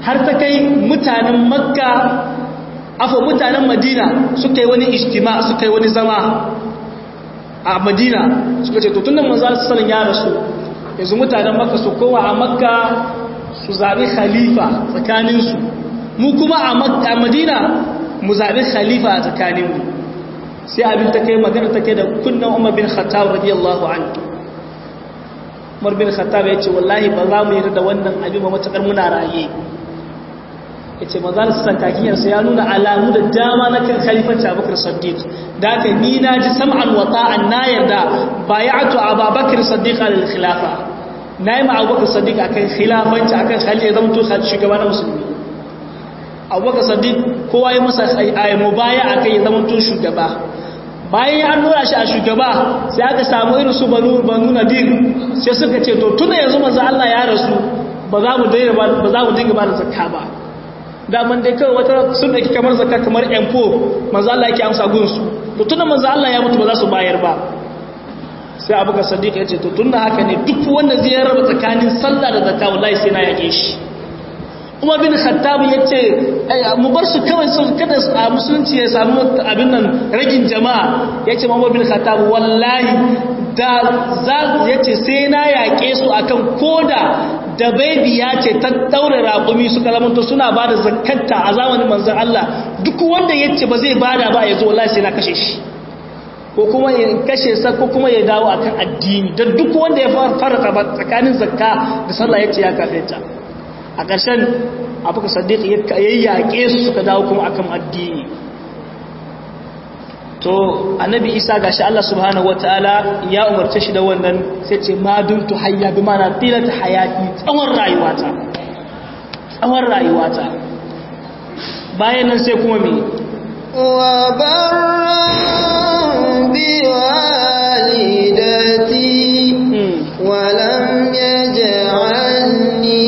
har ta kai mutanen makka afa mutanen madina suka yi wani ijtima suka yi wani zama a madina suka ce to tun da manzo Allah sallallahu alaihi wasallam ya rasu yanzu mutanen makka su kowa a makka su zabi khalifa tsakaninsu mu kuma a makka a madina mu zabi khalifa a tsakaninmu sai abin ta kai magana take da kunnan Umar bin Khattab radiyallahu anhu Umar bin Khattab ya ce wallahi ba za mu yarda da wannan abin ba matakar muna raye yace manzal san kakiyarsa ya nuna alamu da dama na kan khalifanci Abubakar Siddiq da haka ni na ji sam'an wa ta'an na yarda bay'atu Abubakar Siddiq alal khilafa nayi ma Abubakar Siddiq akan khilafanci akan khalifa zama to shugaba na musulmi Abubakar Siddiq kowa ya masa ayi mubaya akan ya zama to shugaba bayan an nuna shi a shugaba sai aka samu irin su banu banu nadir sai suka ce to tunda yanzu manzo Allah ya rasu ba za mu daina ba za mu dinga ba da zakka ba daman dai kawai wata sun dake kamar zakka kamar empo manzo Allah yake amsa gunsu to tunda manzo Allah ya mutu ba za su bayar ba sai Abubakar Siddiq ya ce to tunda haka ne duk wanda zai raba tsakanin sallah da zakka wallahi sai na yake shi Umar bin Khattab ya ce mu bar su kawai su kada a musulunci ya samu abin nan ragin jama'a ya ce Umar bin Khattab wallahi da za ya ce sai na yake su akan koda da baibi ya ce ta daure raƙumi suka zamanto suna ba da zakanta a zamanin manzan Allah duk wanda ya ce ba zai bada ba ya zo wallahi sai na kashe shi ko kuma ya kashe sa ko kuma ya dawo akan addini don duk wanda ya farka tsakanin zakka da sallah ya ce ya kafeta a ƙarshen Abubakar Siddiq ya yaƙe su suka dawo kuma akan addini to annabi Isa gashi Allah subhanahu wataala ya umarce shi da wannan sai ce ma dumtu hayya bi mana tilata hayati tsawon rayuwata tsawon rayuwata bayan nan sai kuma me
wa barran bi walidati wa lam yaj'alni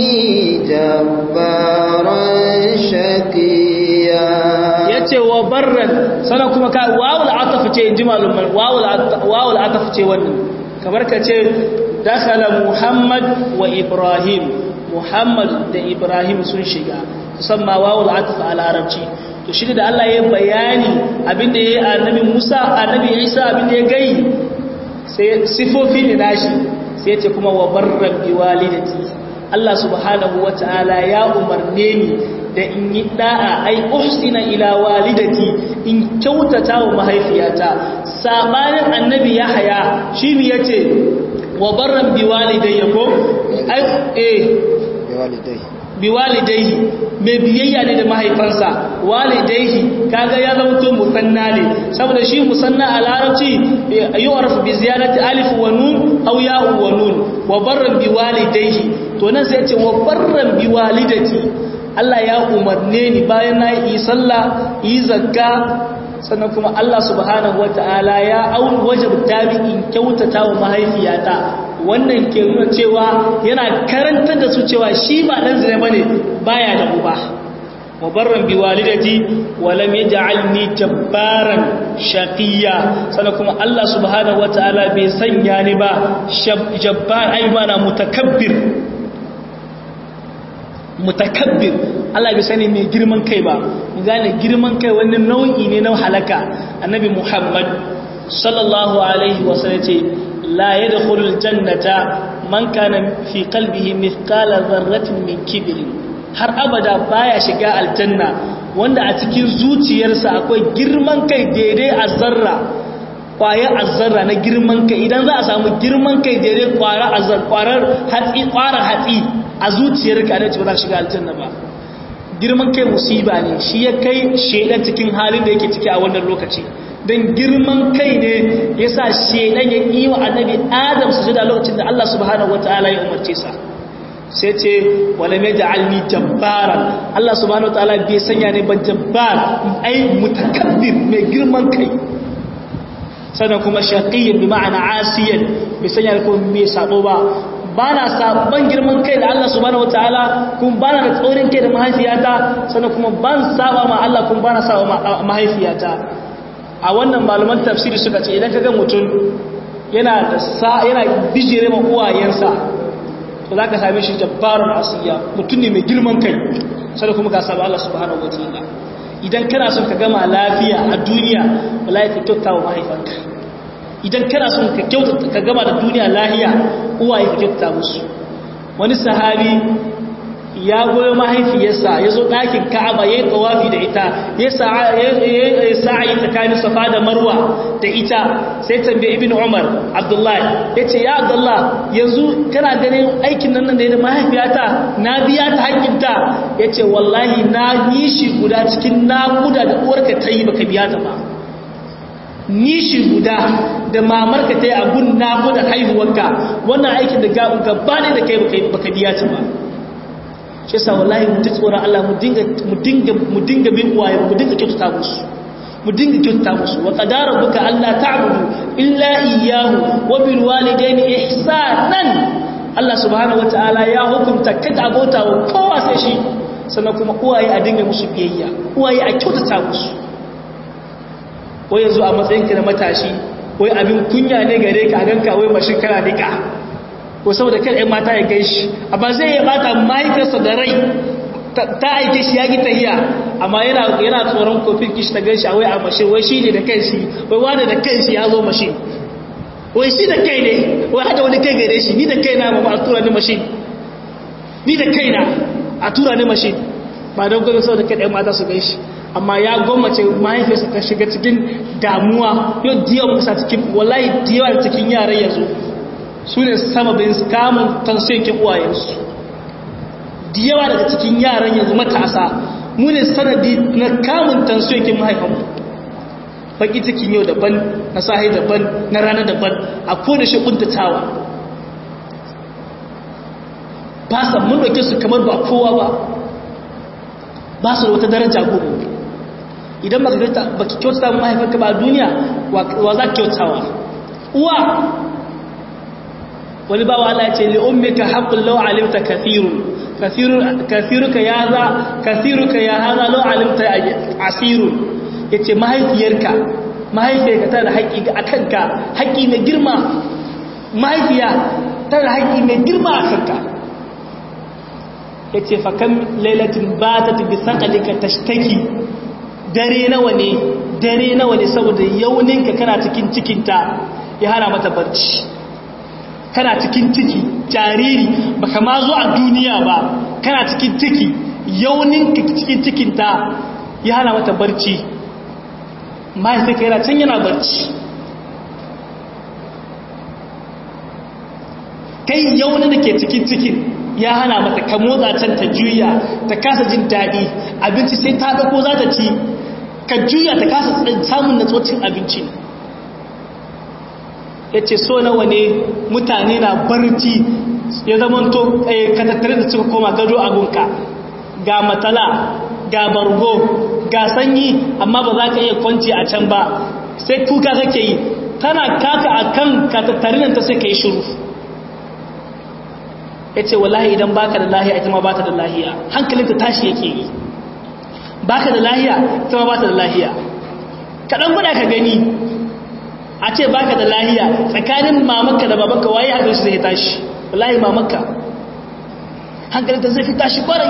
jabbaran shaqiya
yace wa barran sana kuma ka wawul ataf ce jimalul mal wawul wawul ataf ce wannan kamar ka ce dakhala Muhammad wa Ibrahim Muhammad da Ibrahim sun shiga musamman wawul ataf a larabci to shi da Allah ya bayani abinda yayi annabi Musa annabi Isa abinda ya gai sai sifofi ne nashi sai ya ce kuma wa barran bi walidati Allah subhanahu wataala ya umarne ni da in yi da'a ai uhsina ila walidati in kyautata wa mahaifiyata sabanin annabi Yahya shi ne yace wa barran bi walidayya ko ai eh
bi walidayhi
bi walidayhi me biyayya ne da mahaifansa walidayhi kaga ya zama to musanna ne saboda shi musanna a larabci yu'rafu bi ziyadati alif wa nun aw ya wa nun wa barran bi walidayhi to nan sai yace wa barran bi walidati Allah ya umarne ni bayan na yi sallah yi zakka sannan kuma Allah subhanahu wataala ya auri wajabta bi in kyautata wa mahaifiyata wannan ke nuna cewa yana karantar da su cewa shi ba dan zina bane baya da uba wa barran bi walidati wa lam yaj'alni jabbaran shaqiya sannan kuma Allah subhanahu wataala bai sanya ni ba jabbar ai mana mutakabbir mutakabbir Allah bai sani mai girman kai ba gane girman kai wani nau'i ne na halaka annabi Muhammad sallallahu alaihi wasallam ce la yadkhulul jannata man kana fi qalbihi mithqala dharratin min kibr har abada baya shiga aljanna wanda a cikin zuciyarsa akwai girman kai daidai azzarra kwayar azzarra na girman kai idan za a samu girman kai daidai kwarar azzar kwarar hatsi kwarar hatsi a zuciyarka ne ce ba za ka shiga aljanna ba girman kai musiba ne shi ya kai shedan cikin halin da yake ciki a wannan lokaci don girman kai ne ya sa shedan ya yi wa annabi adam su da lokacin da Allah subhanahu wataala ya umarce sa sai ce wala mai ja'alni jabbaran Allah subhanahu wataala bai sanya ne ban jabbar ai mutakabbir mai girman kai sannan kuma shaqiyyan bi ma'ana asiyan bai sanya ko mai sabo ba bana saban girman kai da Allah subhanahu wataala kuma bana da tsaurin kai da mahaifiyata sannan kuma ban saba ma Allah kuma bana saba ma mahaifiyata a wannan malaman tafsiri suka ce idan kaga mutum yana da sa yana bijire ma uwayensa to zaka same shi jabbarun asiya mutum ne mai girman kai sai kuma ga sabon Allah subhanahu wataala idan kana son ka gama lafiya a duniya wallahi ka kyauta wa mahaifanka idan kana son ka kyauta ka gama da duniya lahiya uwaye ka kyauta musu wani sahabi ya goyo mahaifiyarsa ya zo ɗakin ka'aba ya yi tawafi da ita ya sa'ayi tsakanin safa da marwa da ita sai tambaye ibn umar abdullahi ya ce ya abdullah yanzu kana ganin aikin nan da ya mahaifiyata na biya ta haƙƙinta ya ce wallahi na nishi guda cikin naƙuda da uwarka ta yi baka biya ta ba nishi guda da mamarka ta yi abun naƙuda haihuwarka wannan aikin da gaba ne da kai baka biya ta ba shi sa wallahi mu ji tsoron Allah mu dinga mu dinga mu dinga bin uwaye mu dinga kyautata musu mu dinga kyautata musu wa qadara rabbuka alla ta'budu illa iyyahu wa bil walidayni ihsanan Allah subhanahu wataala ya hukunta kada abota wa kowa sai shi sannan kuma uwaye a dinga musu biyayya uwaye a kyautata musu wai yanzu a matsayin ka na matashi wai abin kunya ne gare ka a ganka wai mashin kana dika ko saboda kan ɗan mata ya kai shi amma zai ya bata mahaifinsa da rai ta aike shi ya gi tahiya amma yana tsoron kofin kishi ta gan shi a wai a mashin wai shi ne da kan shi wai wani da kan shi ya zo mashin wai shi da kai ne wai hada wani kai gare shi ni da kai na mama a tura ni mashin ni da kai na a tura ni mashin ba don gudun saboda kan ɗan mata su gan shi amma ya gwammace mahaifinsa ta shiga cikin damuwa yau diyawa musa cikin wallahi diyawa cikin yaran yanzu su ne sababin kamun tansiyoyin uwayensu da yawa daga cikin yaran yanzu matasa mu ne sanadi na kamun tansiyoyin mahaifanmu baki cikin yau daban na sahi daban na rana daban a kone shi kuntatawa ba sa mun dauke su kamar ba kowa ba ba su da wata daraja gudu idan ba ki kyautata mahaifanka ba a duniya wa za ki kyautawa uwa wani bawa Allah ce li ummika haqqul law alimta kathirun kathirun kathiruka ya za kathiruka ya hada law alimta asirun yace mahaifiyarka mahaifiyarka tana da haƙi akan ka haƙi mai girma mahaifiya tana da haƙi mai girma akan ka yace fa kam lailatin batat bi saqalika tashtaki dare nawa ne dare nawa ne saboda yauninka kana cikin cikinta ya hana mata barci kana cikin ciki jariri baka ma zo a duniya ba kana cikin ciki yaunin cikin cikinta ya hana mata barci mahaifinka yana can yana barci kai yaunin da ke cikin cikin ya hana mata ka motsa can ta juya ta kasa jin daɗi abinci sai ta dako za ta ci ka juya ta kasa samun natsocin abinci ya ce so nawa ne mutane na barci ya zamanto ka tattare da suka koma gado abunka ga matala ga bargo ga sanyi amma ba za ka iya kwanci a can ba sai kuka kake yi tana kaka a kan ka tattare nan ta sai ka yi shuru ya ce wallahi idan baka da lahiya ita ma ba ta da lahiya hankalinta tashi yake yi baka da lahiya ita ma ba ta da lahiya kaɗan guda ka gani a ce baka da lahiya tsakanin mamanka da babanka waye haka shi zai tashi wallahi mamanka hankalinta zai fi tashi kwarai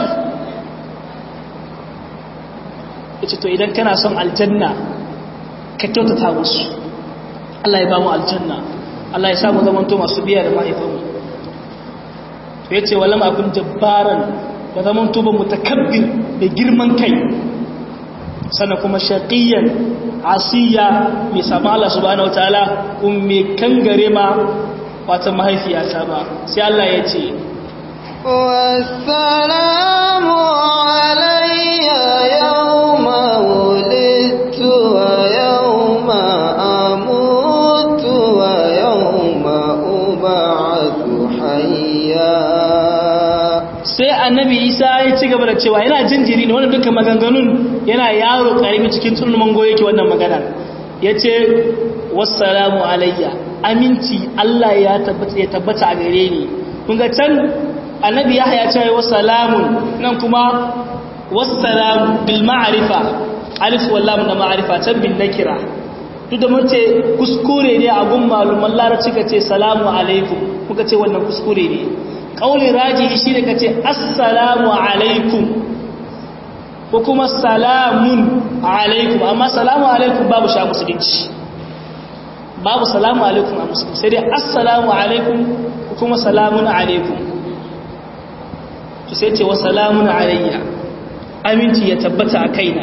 yace to idan kana son aljanna ka kyautata musu Allah ya ba mu aljanna Allah ya samu zamanto masu biya da mahaifanmu to yace walam akun jabbaran da zamanto ba mutakabbir da girman kai sannan kuma shaqiyan asiya mai sama Allah subhanahu wataala kun mai kangare ma wata mahaifiyata ba sai Allah ya ce
wassalamu alayya yawma wulidtu wa yawma amutu wa yawma ub'athu hayya
sai annabi Isa ya ci gaba da cewa yana jinjiri ne wannan dukkan maganganun yana yaro karimi cikin tsulman goyo yake wannan magana yace wassalamu alayya aminci Allah ya tabbata ya tabbata a gare ni kun ga can annabi Yahya ya ce wassalamun nan kuma wassalamu bil ma'rifa alif wal lam na ma'rifa tan bin nakira duk da mun ce kuskure ne a gun maluman larabci kace salamu alaikum kuka ce wannan kuskure ne kauli rajihi shine kace assalamu alaikum ko kuma salamun alaikum amma salamu alaikum babu sha musulunci babu salamu alaikum a musulunci sai dai assalamu alaikum ko kuma salamun alaikum to sai ce wa salamun alayya aminci ya tabbata a kaina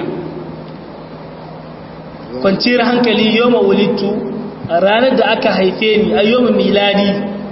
kwanciyar hankali yawma wulidtu ranar da aka haife ni a yawma miladi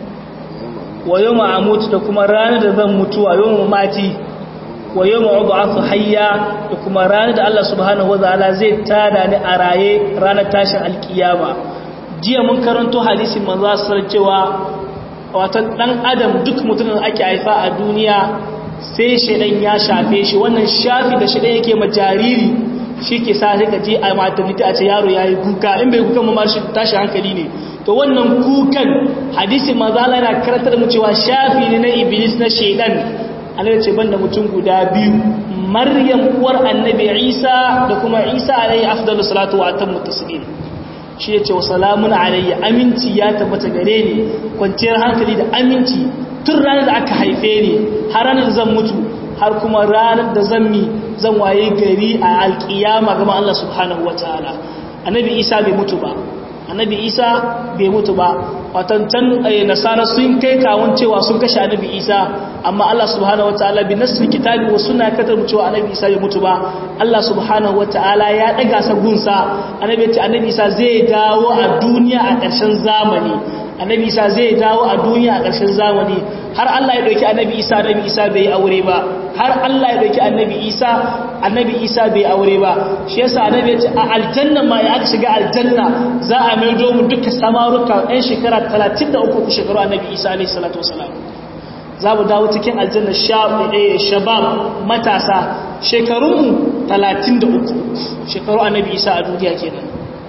wa yawma amutu da kuma ranar da zan mutu a yawma mati wa yawma ub'athu hayya da kuma ranar da Allah subhanahu wataala zai tada ni a raye ranar tashin alkiyama jiya mun karanto hadisin manzo sallallahu alaihi cewa wato dan adam duk mutumin da ake haifa a duniya sai shedan ya shafe shi wannan shafi da shedan yake ma jariri shi ke sa sai ka je a maternity a ce yaro yayi kuka in bai kuka ma shi tashi hankali ne to wannan kukan hadisi manzo Allah yana karantar mu cewa shafi ne na iblis na shedan Allah ya ce banda mutum guda biyu Maryam uwar Annabi Isa da kuma Isa alayhi afdalus salatu wa atammu taslim shi ya ce wa salamun alayya aminci ya tabbata gare ni kwanciyar hankali da aminci tun ranar da aka haife ni har ranar da zan mutu har kuma ranar da zan mi zan waye gari a alkiyama gama Allah subhanahu wataala Annabi Isa bai mutu ba Annabi Isa bai mutu ba watancan nasara sun kai kawon cewa sun kashe Annabi Isa amma Allah subhanahu wataala bi nasri kitabi wa sunna katar mu cewa Annabi Isa bai mutu ba Allah subhanahu wataala ya daga sa gunsa Annabi ya ce Annabi Isa zai dawo a duniya a ƙarshen zamani Annabi Isa zai dawo a duniya a ƙarshen zamani har Allah ya dauki Annabi Isa Annabi Isa bai aure ba har Allah ya dauki Annabi Isa Annabi Isa bai aure ba shi yasa Annabi ya ce a aljanna ma ya aka shiga aljanna za a mai domin duka samaruka ɗan shekara talatin da uku ku shekaru Annabi Isa alaihi salatu wasalam za mu dawo cikin aljanna shabab matasa shekarunmu talatin da uku shekaru Annabi Isa a duniya kenan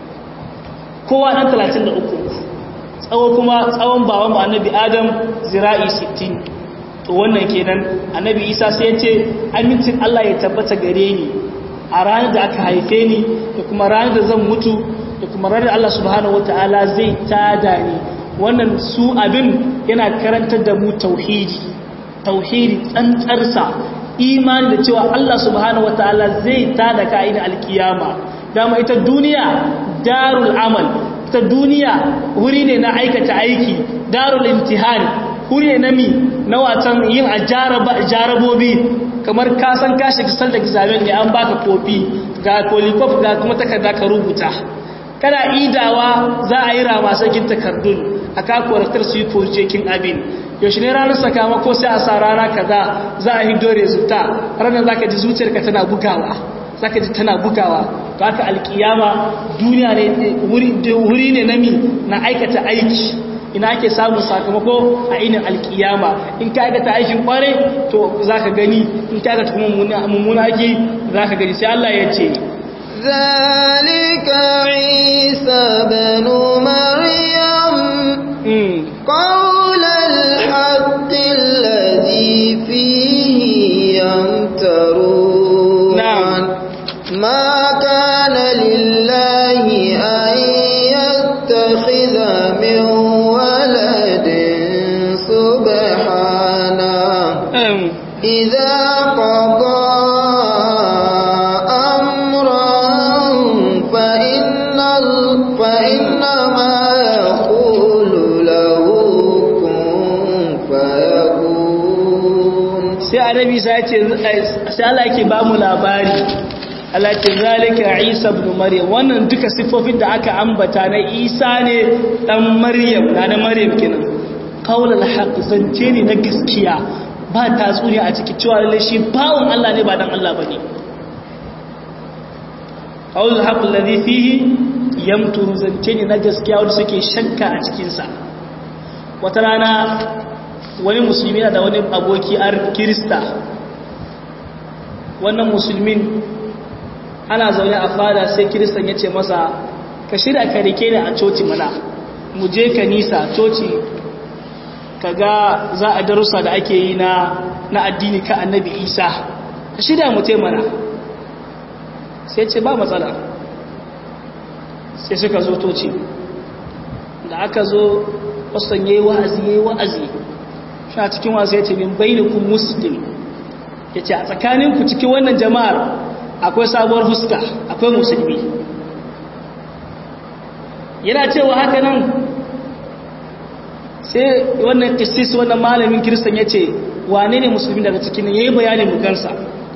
kowa ɗan talatin da uku tsawo kuma tsawon bawan Annabi Adam zira'i sittin to wannan kenan Annabi Isa sai ya ce amincin Allah ya tabbata gare ni a ranar da aka haife ni da kuma ranar da zan mutu da kuma ranar da Allah subhanahu wataala zai tada ni wannan su abin yana karantar da mu tauhidi tauhidi tsantsarsa imani da cewa Allah subhanahu wataala zai tada ka ina alkiyama dama ita duniya darul amal ta duniya wuri ne na aikata aiki darul imtihan wuri ne na mi na watan yin jarabobi kamar ka san ka shiga sallar examen ne an baka kofi ga kolikof ga kuma takarda ka rubuta kana idawa za a yi rama sakin takardun a kakoratar su yi projekin abin yaushe ne ranar sakamako sai a sa rana kaza za a hido resulta ranar za ka ji zuciyarka tana bugawa za ka ji tana bugawa to haka alkiyama duniya ne wuri ne na mi na aikata aiki ina ake samun sakamako a inin alkiyama in ka aikata aikin kware to za ka gani in ka aikata kuma mummuna aiki za ka gani sai Allah ya ce
ذلك عيسى بن مريم قول الحق الذي فيه يمترون
نعم
ما كان لله أن يتخذ من ولد سبحانه إذا قضى فإنما يقول له كن فيكون
sai annabi sai ce sai Allah yake ba mu labari Allah ce zalika Isa ibn Maryam wannan duka sifofin da aka ambata na Isa ne dan Maryam da na Maryam kenan qaulul haqq zance ne na gaskiya ba tatsuniya a cikin cewa lalle shi bawon Allah ne ba dan Allah bane qaulul haqq alladhi fihi yamturu zance ne na gaskiya wanda suke shakka a cikinsa wata rana wani musulmi na da wani aboki ar kirista wannan musulmin ana zaune a fada sai kiristan ya ce masa ka shirya ka rike ni a coci mana mu je kanisa coci kaga za a darussa da ake yi na na addini ka annabi Isa ka shirya mu te mana sai ce ba matsala sai suka zo toci da aka zo wasan yayi wa'azi yayi wa'azi sha cikin wasu yace min bainakum muslim yace a tsakaninku cikin wannan jama'ar akwai sabuwar huska akwai musulmi yana cewa haka nan sai wannan kistis wannan malamin kiristan ya ce wane ne musulmi daga cikin ya yi bayanin mugansa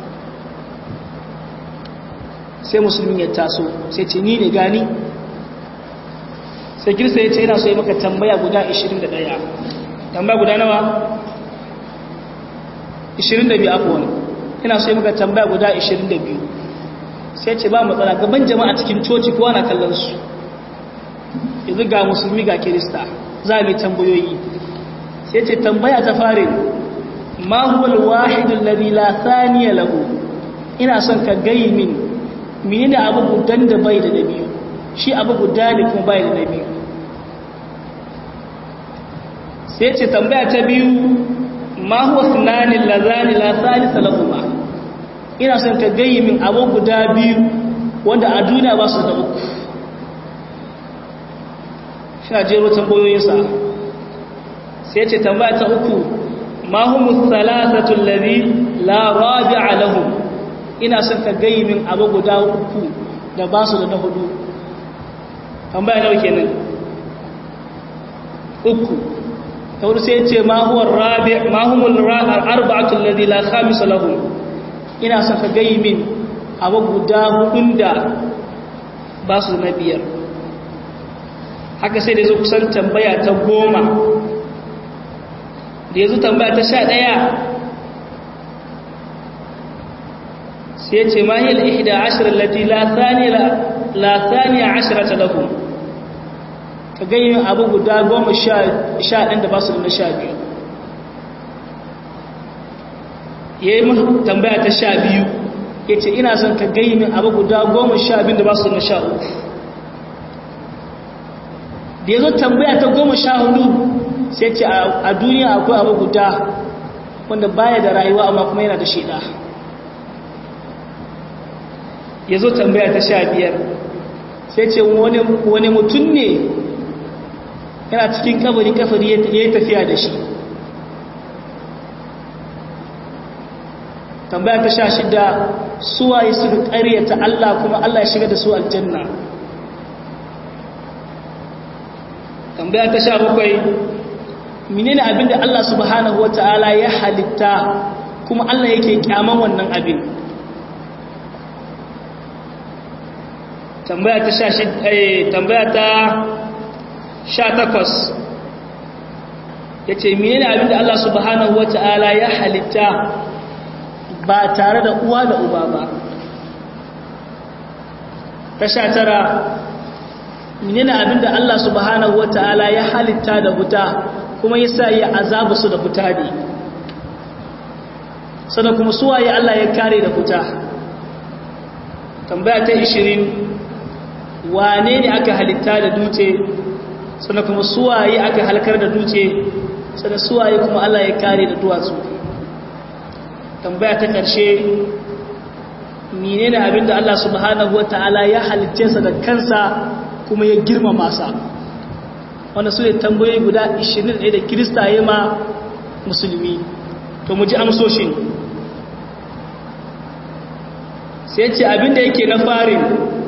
sai musulmin ya taso sai ce ni ne gani sai kirista ya ce yana so yi maka tambaya guda ashirin da ɗaya tambaya guda nawa ashirin da biyu abuwan yana so yi maka tambaya guda ashirin da biyu sai ce ba matsala gaban jama'a cikin coci kowa na kallon su yanzu ga musulmi ga kirista za mu tambayoyi sai ce tambaya ta fare ma huwa al-wahid alladhi la thaniya lahu ina son ka gayi min menene abu gudan da bai da nabiyu shi abu guda ne kuma bai da nabiyu sai ce tambaya ta biyu ma huwa sunani lazani la thalitha lahuma ina son ka gayi min abu guda biyu wanda a duniya ba su da uku sha jero tambayoyinsa sai ce tambaya ta uku ma humu thalathatu alladhi la rabi'a lahum ina son ka gayi min abu guda uku da ba su da na hudu tambaya nawa kenan uku ta wurin sai ce ma huwa rabi' ma humul arba'atu alladhi la khamisa lahum ina son ka gayi min abu guda hudun da ba su da na biyar haka sai da zo kusan tambaya ta goma da ya zo tambaya ta sha ɗaya sai ce ma yi al'ihida ashirin lati lasaniya ashirar ta lagun ka ganyen abu guda goma sha ɗin da ba su da sha biyu ya yi tambaya ta sha biyu ya ce ina son ka ganyen abu guda goma sha biyu da ba su da sha uku da ya zo tambaya ta goma sha hudu sai ce a duniya akwai abu guda wanda baya da rayuwa amma kuma yana da shida ya zo tambaya ta sha biyar sai ce wani mutum ne yana cikin kabari kafari ya yi tafiya da shi tambaya ta sha shida suwaye suka ƙaryata Allah kuma Allah ya shiga da su aljanna tambaya ta sha bakwai menene abin da Allah subhanahu wata'ala ya halitta kuma Allah yake kyaman wannan abin tambaya ta sha eh tambaya ta sha takwas yace menene abin da Allah subhanahu wata'ala ya halitta ba tare da uwa da uba ba ta sha tara menene abinda Allah subhanahu wataala ya halitta da wuta kuma yasa ya azaba su da wuta ne sannan kuma suwaye Allah ya kare da wuta tambaya ta ishirin wane ne aka halitta da dutse sannan kuma suwaye aka halkar da dutse sannan suwaye kuma Allah ya kare da duwatsu tambaya ta karshe menene abinda Allah subhanahu wataala ya halicce sa da kansa kuma ya girmama sa wanda su ne tambayoyi guda ishirin da ɗaya da kirista ya ma musulmi to mu ji amsoshin sai ce abinda yake na farin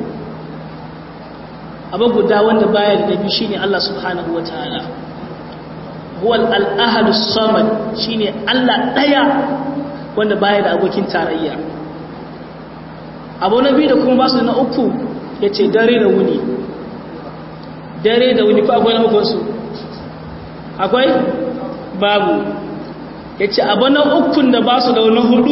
abu guda wanda baya da nabi shine Allah subhanahu wataala huwal al-ahad as-samad shine Allah daya wanda baya da abokin tarayya abu nabi da kuma basu na uku yace dare da wuni dare da wuni ko akwai na hukunsu akwai babu ya ce abu na ukun da ba su da wani hudu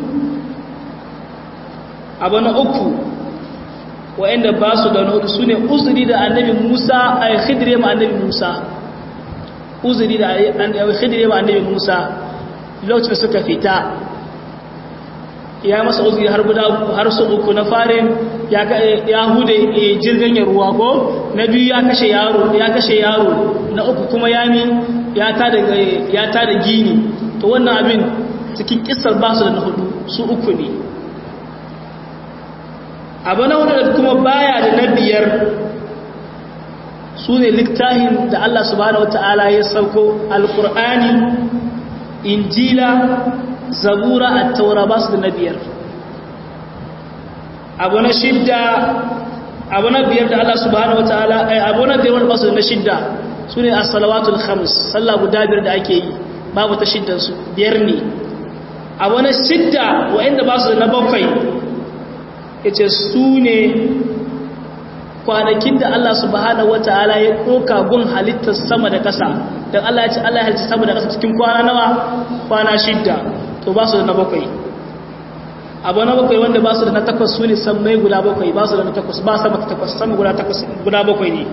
abu na uku wa'anda ba su da wani hudu su ne uzuri da annabi musa a yi khidire ma annabi musa uzuri da khidire ma annabi musa lokacin suka fita ya masa uzuri har guda har su uku na farin ya hude jirgin ruwa ko na biyu ya kashe yaro ya kashe yaro na uku kuma yami ya tada ya tada gini to wannan abin cikin kissar ba su da na hudu su uku ne abu na wanda kuma baya da na biyar su ne littafin da Allah subhanahu wataala ya sauko alqur'ani injila zabura at-taura ba su da na biyar abu na shidda abu na biyar da Allah subhanahu wataala ai abu na biyar basu na shidda sune as-salawatul khams sallah guda biyar da ake yi babu ta shiddan su biyar ne abu na shidda wa'anda basu da na bakwai yace sune kwanakin da Allah subhanahu wataala ya doka gun halittar sama da ƙasa dan Allah ya ce Allah ya halitta sama da ƙasa cikin kwana nawa kwana shidda to basu da na bakwai abu na bakwai wanda ba su da na takwas su ne sammai guda bakwai ba su da na takwas ba sama ta takwas sama guda takwas guda bakwai ne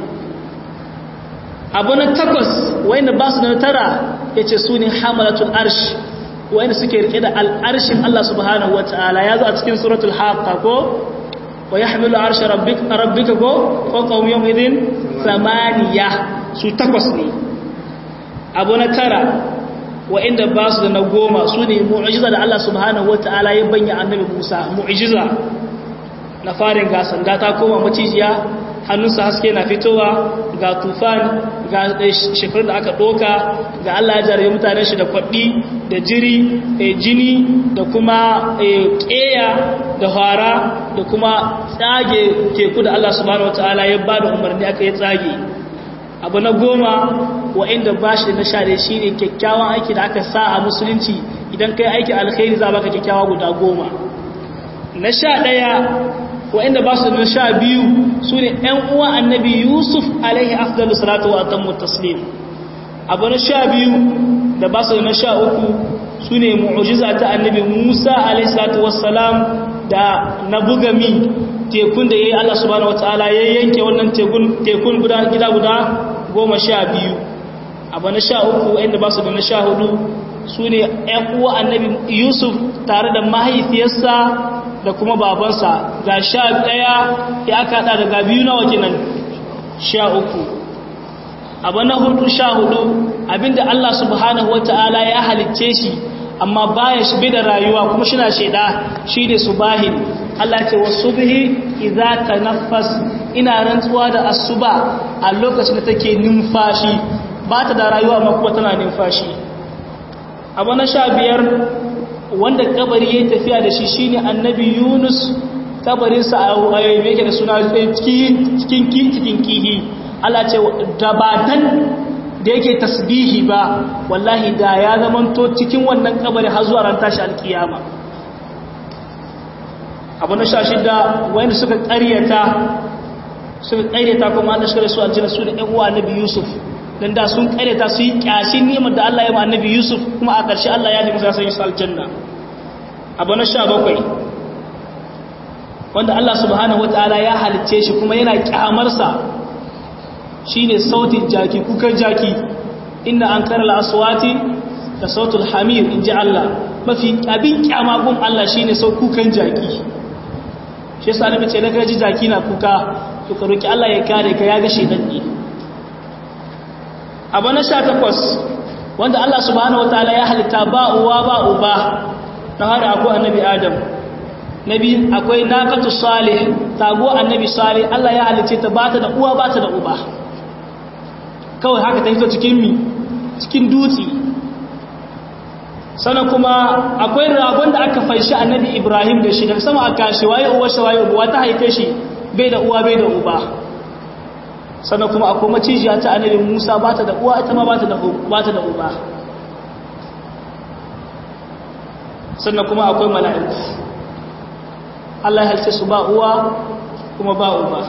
abu na takwas wanda ba su da na tara ya ce su ne hamalatul arsh wanda suke rike da al'arshin Allah subhanahu wa ta'ala ya zo a cikin suratul haqqa ko wa yahmilu arsha rabbika rabbika ko fawqa yawm idin samaniya su takwas ne abu na tara wa'inda ba su da na goma su ne mu'ajiza da Allah subhanahu wa ta'ala ya banya annabi Musa mu'ajiza na farin ga sanda ta koma macijiya hannunsa haske na fitowa ga tufan ga shekaru da aka doka ga Allah ya jarabe mutanen shi da kwaɗi da jiri jini da kuma ƙeya da hara da kuma tsage teku da Allah subhanahu wa ta'ala ya ba da umarni aka yi tsage abu na goma wa'inda ba shi na sha shi ne kyakkyawan aiki da aka sa a musulunci idan kai aiki alkhairi za baka kyakkyawa guda goma na sha ɗaya wa'inda ba su na sha biyu su ne ‘yan uwa annabi yusuf alaihi afdalu salatu wa atammu taslim abu na sha biyu da ba su na sha uku su ne mu'ujiza ta annabi musa alaihi salatu wassalam da na bugami tekun da ya yi Allah subhanahu wataala ya yanke wannan tekun guda gida guda goma sha biyu abu na sha uku wa'inda ba su da na sha hudu su ne ‘yan uwa annabi yusuf tare da mahaifiyarsa da kuma babansa ga sha ɗaya ya aka haɗa daga biyu na wakinan sha uku abu na hudu sha hudu abinda Allah subhanahu wata'ala ya halicce shi amma baya shi bai da rayuwa kuma shi na shaida shi ne subahin Allah ce wa subhi idza tanaffas ina rantsuwa da asuba a lokacin da take numfashi ba ta da rayuwa amma kuma tana numfashi abu na sha biyar wanda kabari ya tafiya da shi shine annabi Yunus kabarinsa a yake da suna cikin cikin kihi Allah ce dabatan da yake tasbihi ba wallahi da ya zamanto cikin wannan kabari har zuwa ran tashi alkiyama abu na sha shida wanda suka ƙaryata suka ƙaryata kuma Allah shi su aljanna su da ɗan uwa annabi Yusuf dan da sun ƙaryata su yi kyashin ni'imar da Allah ya ba annabi Yusuf kuma a ƙarshe Allah ya nemi za su yi su aljanna abu na sha bakwai wanda Allah subhanahu wataala ya halicce shi kuma yana kyamarsa shine sautin jaki kukan jaki inna ankara al-aswati da sautul hamir inji Allah mafi abin kyama gun Allah shine sau kukan jaki shi yasa annabi ce da kaji jaki na kuka to ka roki Allah ya kare ka ya ga shedan ne abu na sha takwas wanda Allah subhanahu wataala ya halitta ba uwa ba uba na har akwai annabi Adam nabi akwai naqatu salih tago annabi salih Allah ya halice ta bata da uwa bata da uba kawai haka ta fito cikin mi cikin dutse sannan kuma akwai ragon da aka fanshi annabi Ibrahim da shi daga sama aka shi waye uwa shi waye uwa ta haife shi bai da uwa bai da uba sannan kuma akwai macijiya ta annabi Musa bata da uwa ita ma bata da bata da uba sannan kuma akwai mala'iku Allah ya halice su ba uwa kuma ba uba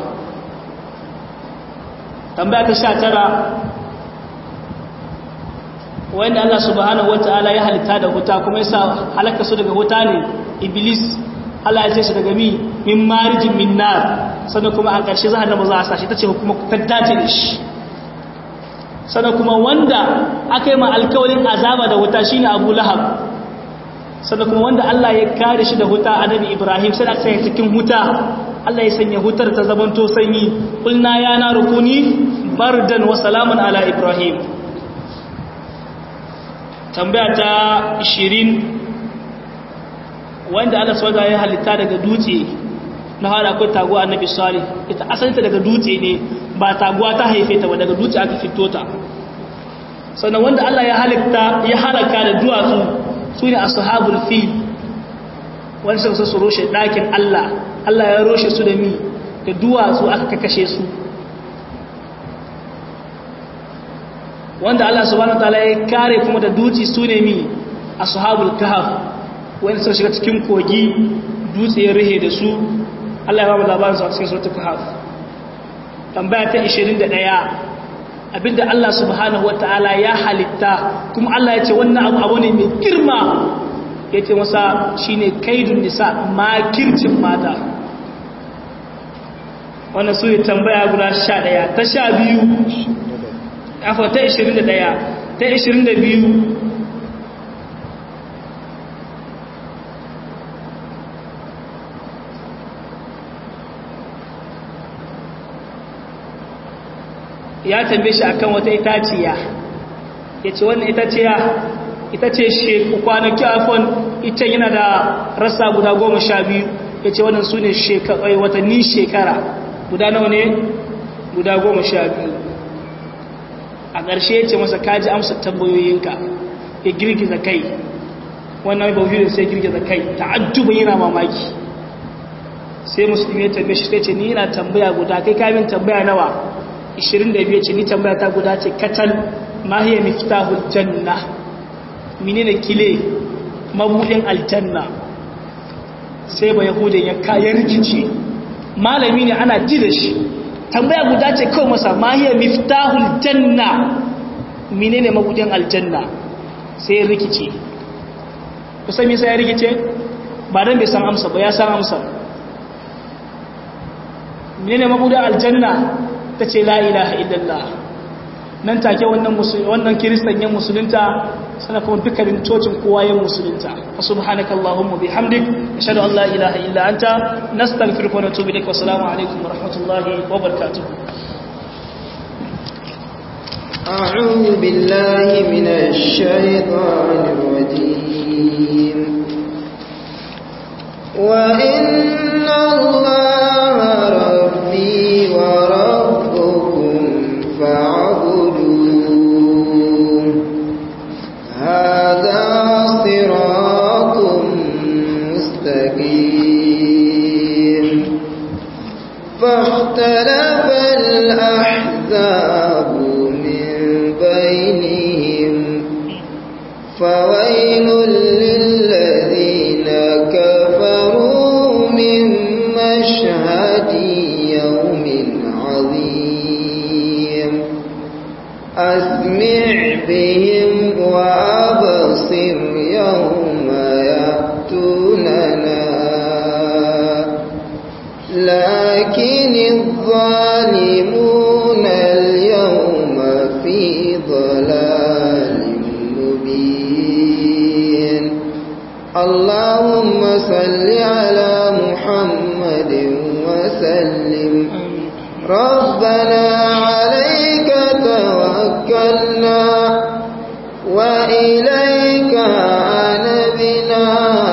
tambaya ta sha tara wanda Allah subhanahu wata'ala ya halitta da wuta kuma yasa halaka su daga wuta ne iblis Allah ya ce shi daga mi min marijin min nar sannan kuma a ƙarshe jahannama za a sashi tace kuma ku kaddace da shi sannan kuma wanda aka yi ma alƙawarin azaba da wuta shine Abu Lahab sannan kuma wanda Allah ya kare shi da wuta annabi Ibrahim sai aka sanya cikin wuta Allah ya sanya wutar ta zamanto sanyi kulna ya na rukuni bardan wa salamun ala Ibrahim tambaya ta ishirin wanda Allah subhanahu ya halitta daga dutse na har akwai taguwa annabi Salih ita asalinta daga dutse ne ba taguwa ta haife ta ba daga dutse aka fito ta sannan wanda Allah ya halitta ya halaka da duwatsu su ne ashabul fil wanda suka so su roshe ɗakin Allah Allah ya roshe su da mi da duwatsu aka kashe su wanda Allah subhanahu wataala ya kare kuma da duci su ne mi ashabul kahf wanda suka shiga cikin kogi dutse ya rihe da su Allah ya ba mu labarin su a cikin suratul kahf tambaya ta ishirin da ɗaya abinda Allah subhanahu wataala ya halitta kuma Allah ya ce wannan abu abu ne mai girma yace masa shine kaidun nisa makircin mata wannan su tambaya guda sha ɗaya ta sha biyu afa ta ishirin da ɗaya ta ishirin da biyu ya tambaye shi akan wata itaciya yace wannan itaciya ita ce kwanaki afon ita yana da rasa guda goma sha biyu yace wannan su ne watanni shekara guda nawa ne guda goma sha biyu a ƙarshe yace masa kaji amsa tambayoyinka ya girgiza kai wannan bauhirin sai girgiza kai ta'ajjuban yana mamaki sai musulmi ya tambaye shi sai ce ni yana tambaya guda kai kamin tambaya nawa ishirin da biyu ce ni tambaya ta guda ce katal ma hiya miftahul janna menene kile mabudin aljanna sai ba yahudin ya kayar rikici malami ne ana ji da shi tambaya guda ce kawai masa ma hiya miftahul janna menene mabudin aljanna sai ya rikici kusan me sai ya rikice ba dan bai san amsa ba ya san amsa menene mabudin aljanna ta ce la ilaha illallah nan take wannan wannan kiristan yan musulunta sana kuma dukkanin cocin kowa yan musulunta subhanaka allahumma bihamdik ashhadu an la ilaha illa anta nastaghfiruka wa natubu ilaik wa assalamu alaikum wa rahmatullahi wa barakatuh
a'udhu billahi minash shaitanir rajim wa inna allaha rabbi wa فاعبدوه هذا صراط مستقيم فاختلف الأحزاب من بينهم فويل للذين كفروا من مشهد يوم عظيم أسمع بهم وأبصر يوم يأتوننا لكن الظالمون اليوم في ضلال مبين اللهم صل على محمد وسلم ربنا عليك توكلنا وإليك أنبنا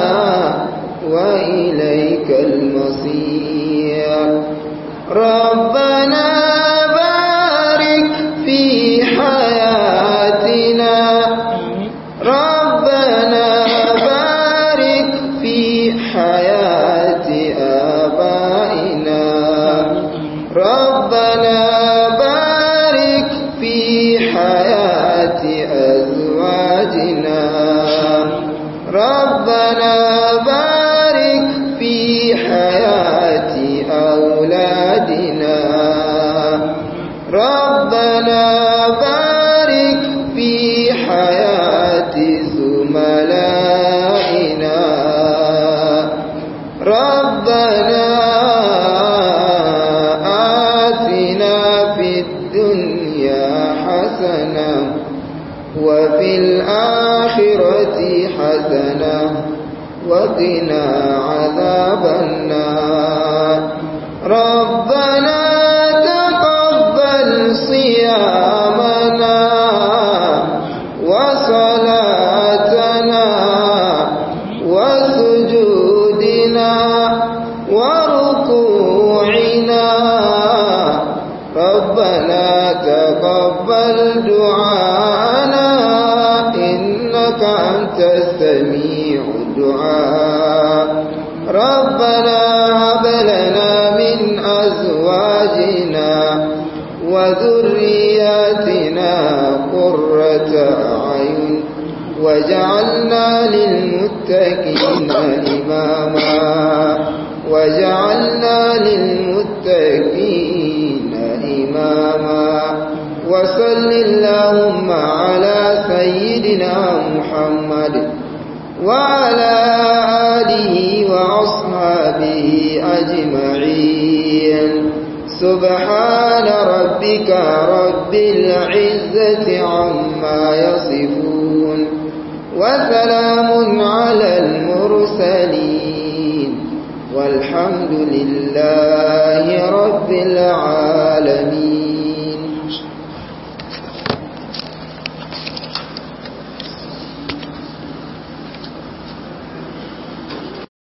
وإليك المصير ربنا بارك في حياتنا ربنا بارك في حياة آبائنا ربنا بارك في حياة أزواجنا ربنا بارك في حياة أولادنا ربنا بارك في حياة زملائنا ربنا وفي الآخرة حسنة وقنا عذاب النار ربنا تقبل صيامنا وصلاتنا وسجودنا وركوعنا ربنا تقبل دعانا إنك أنت السميع الدعاء ربنا هب لنا من أزواجنا وذرياتنا قرة أعين وجعلنا للمتقين إماما وجعلنا للمتقين إماما وصل اللهم على سيدنا محمد وعلى آله وأصحابه أجمعين سبحان ربك رب العزة عما يصفون وسلام على المرسلين والحمد لله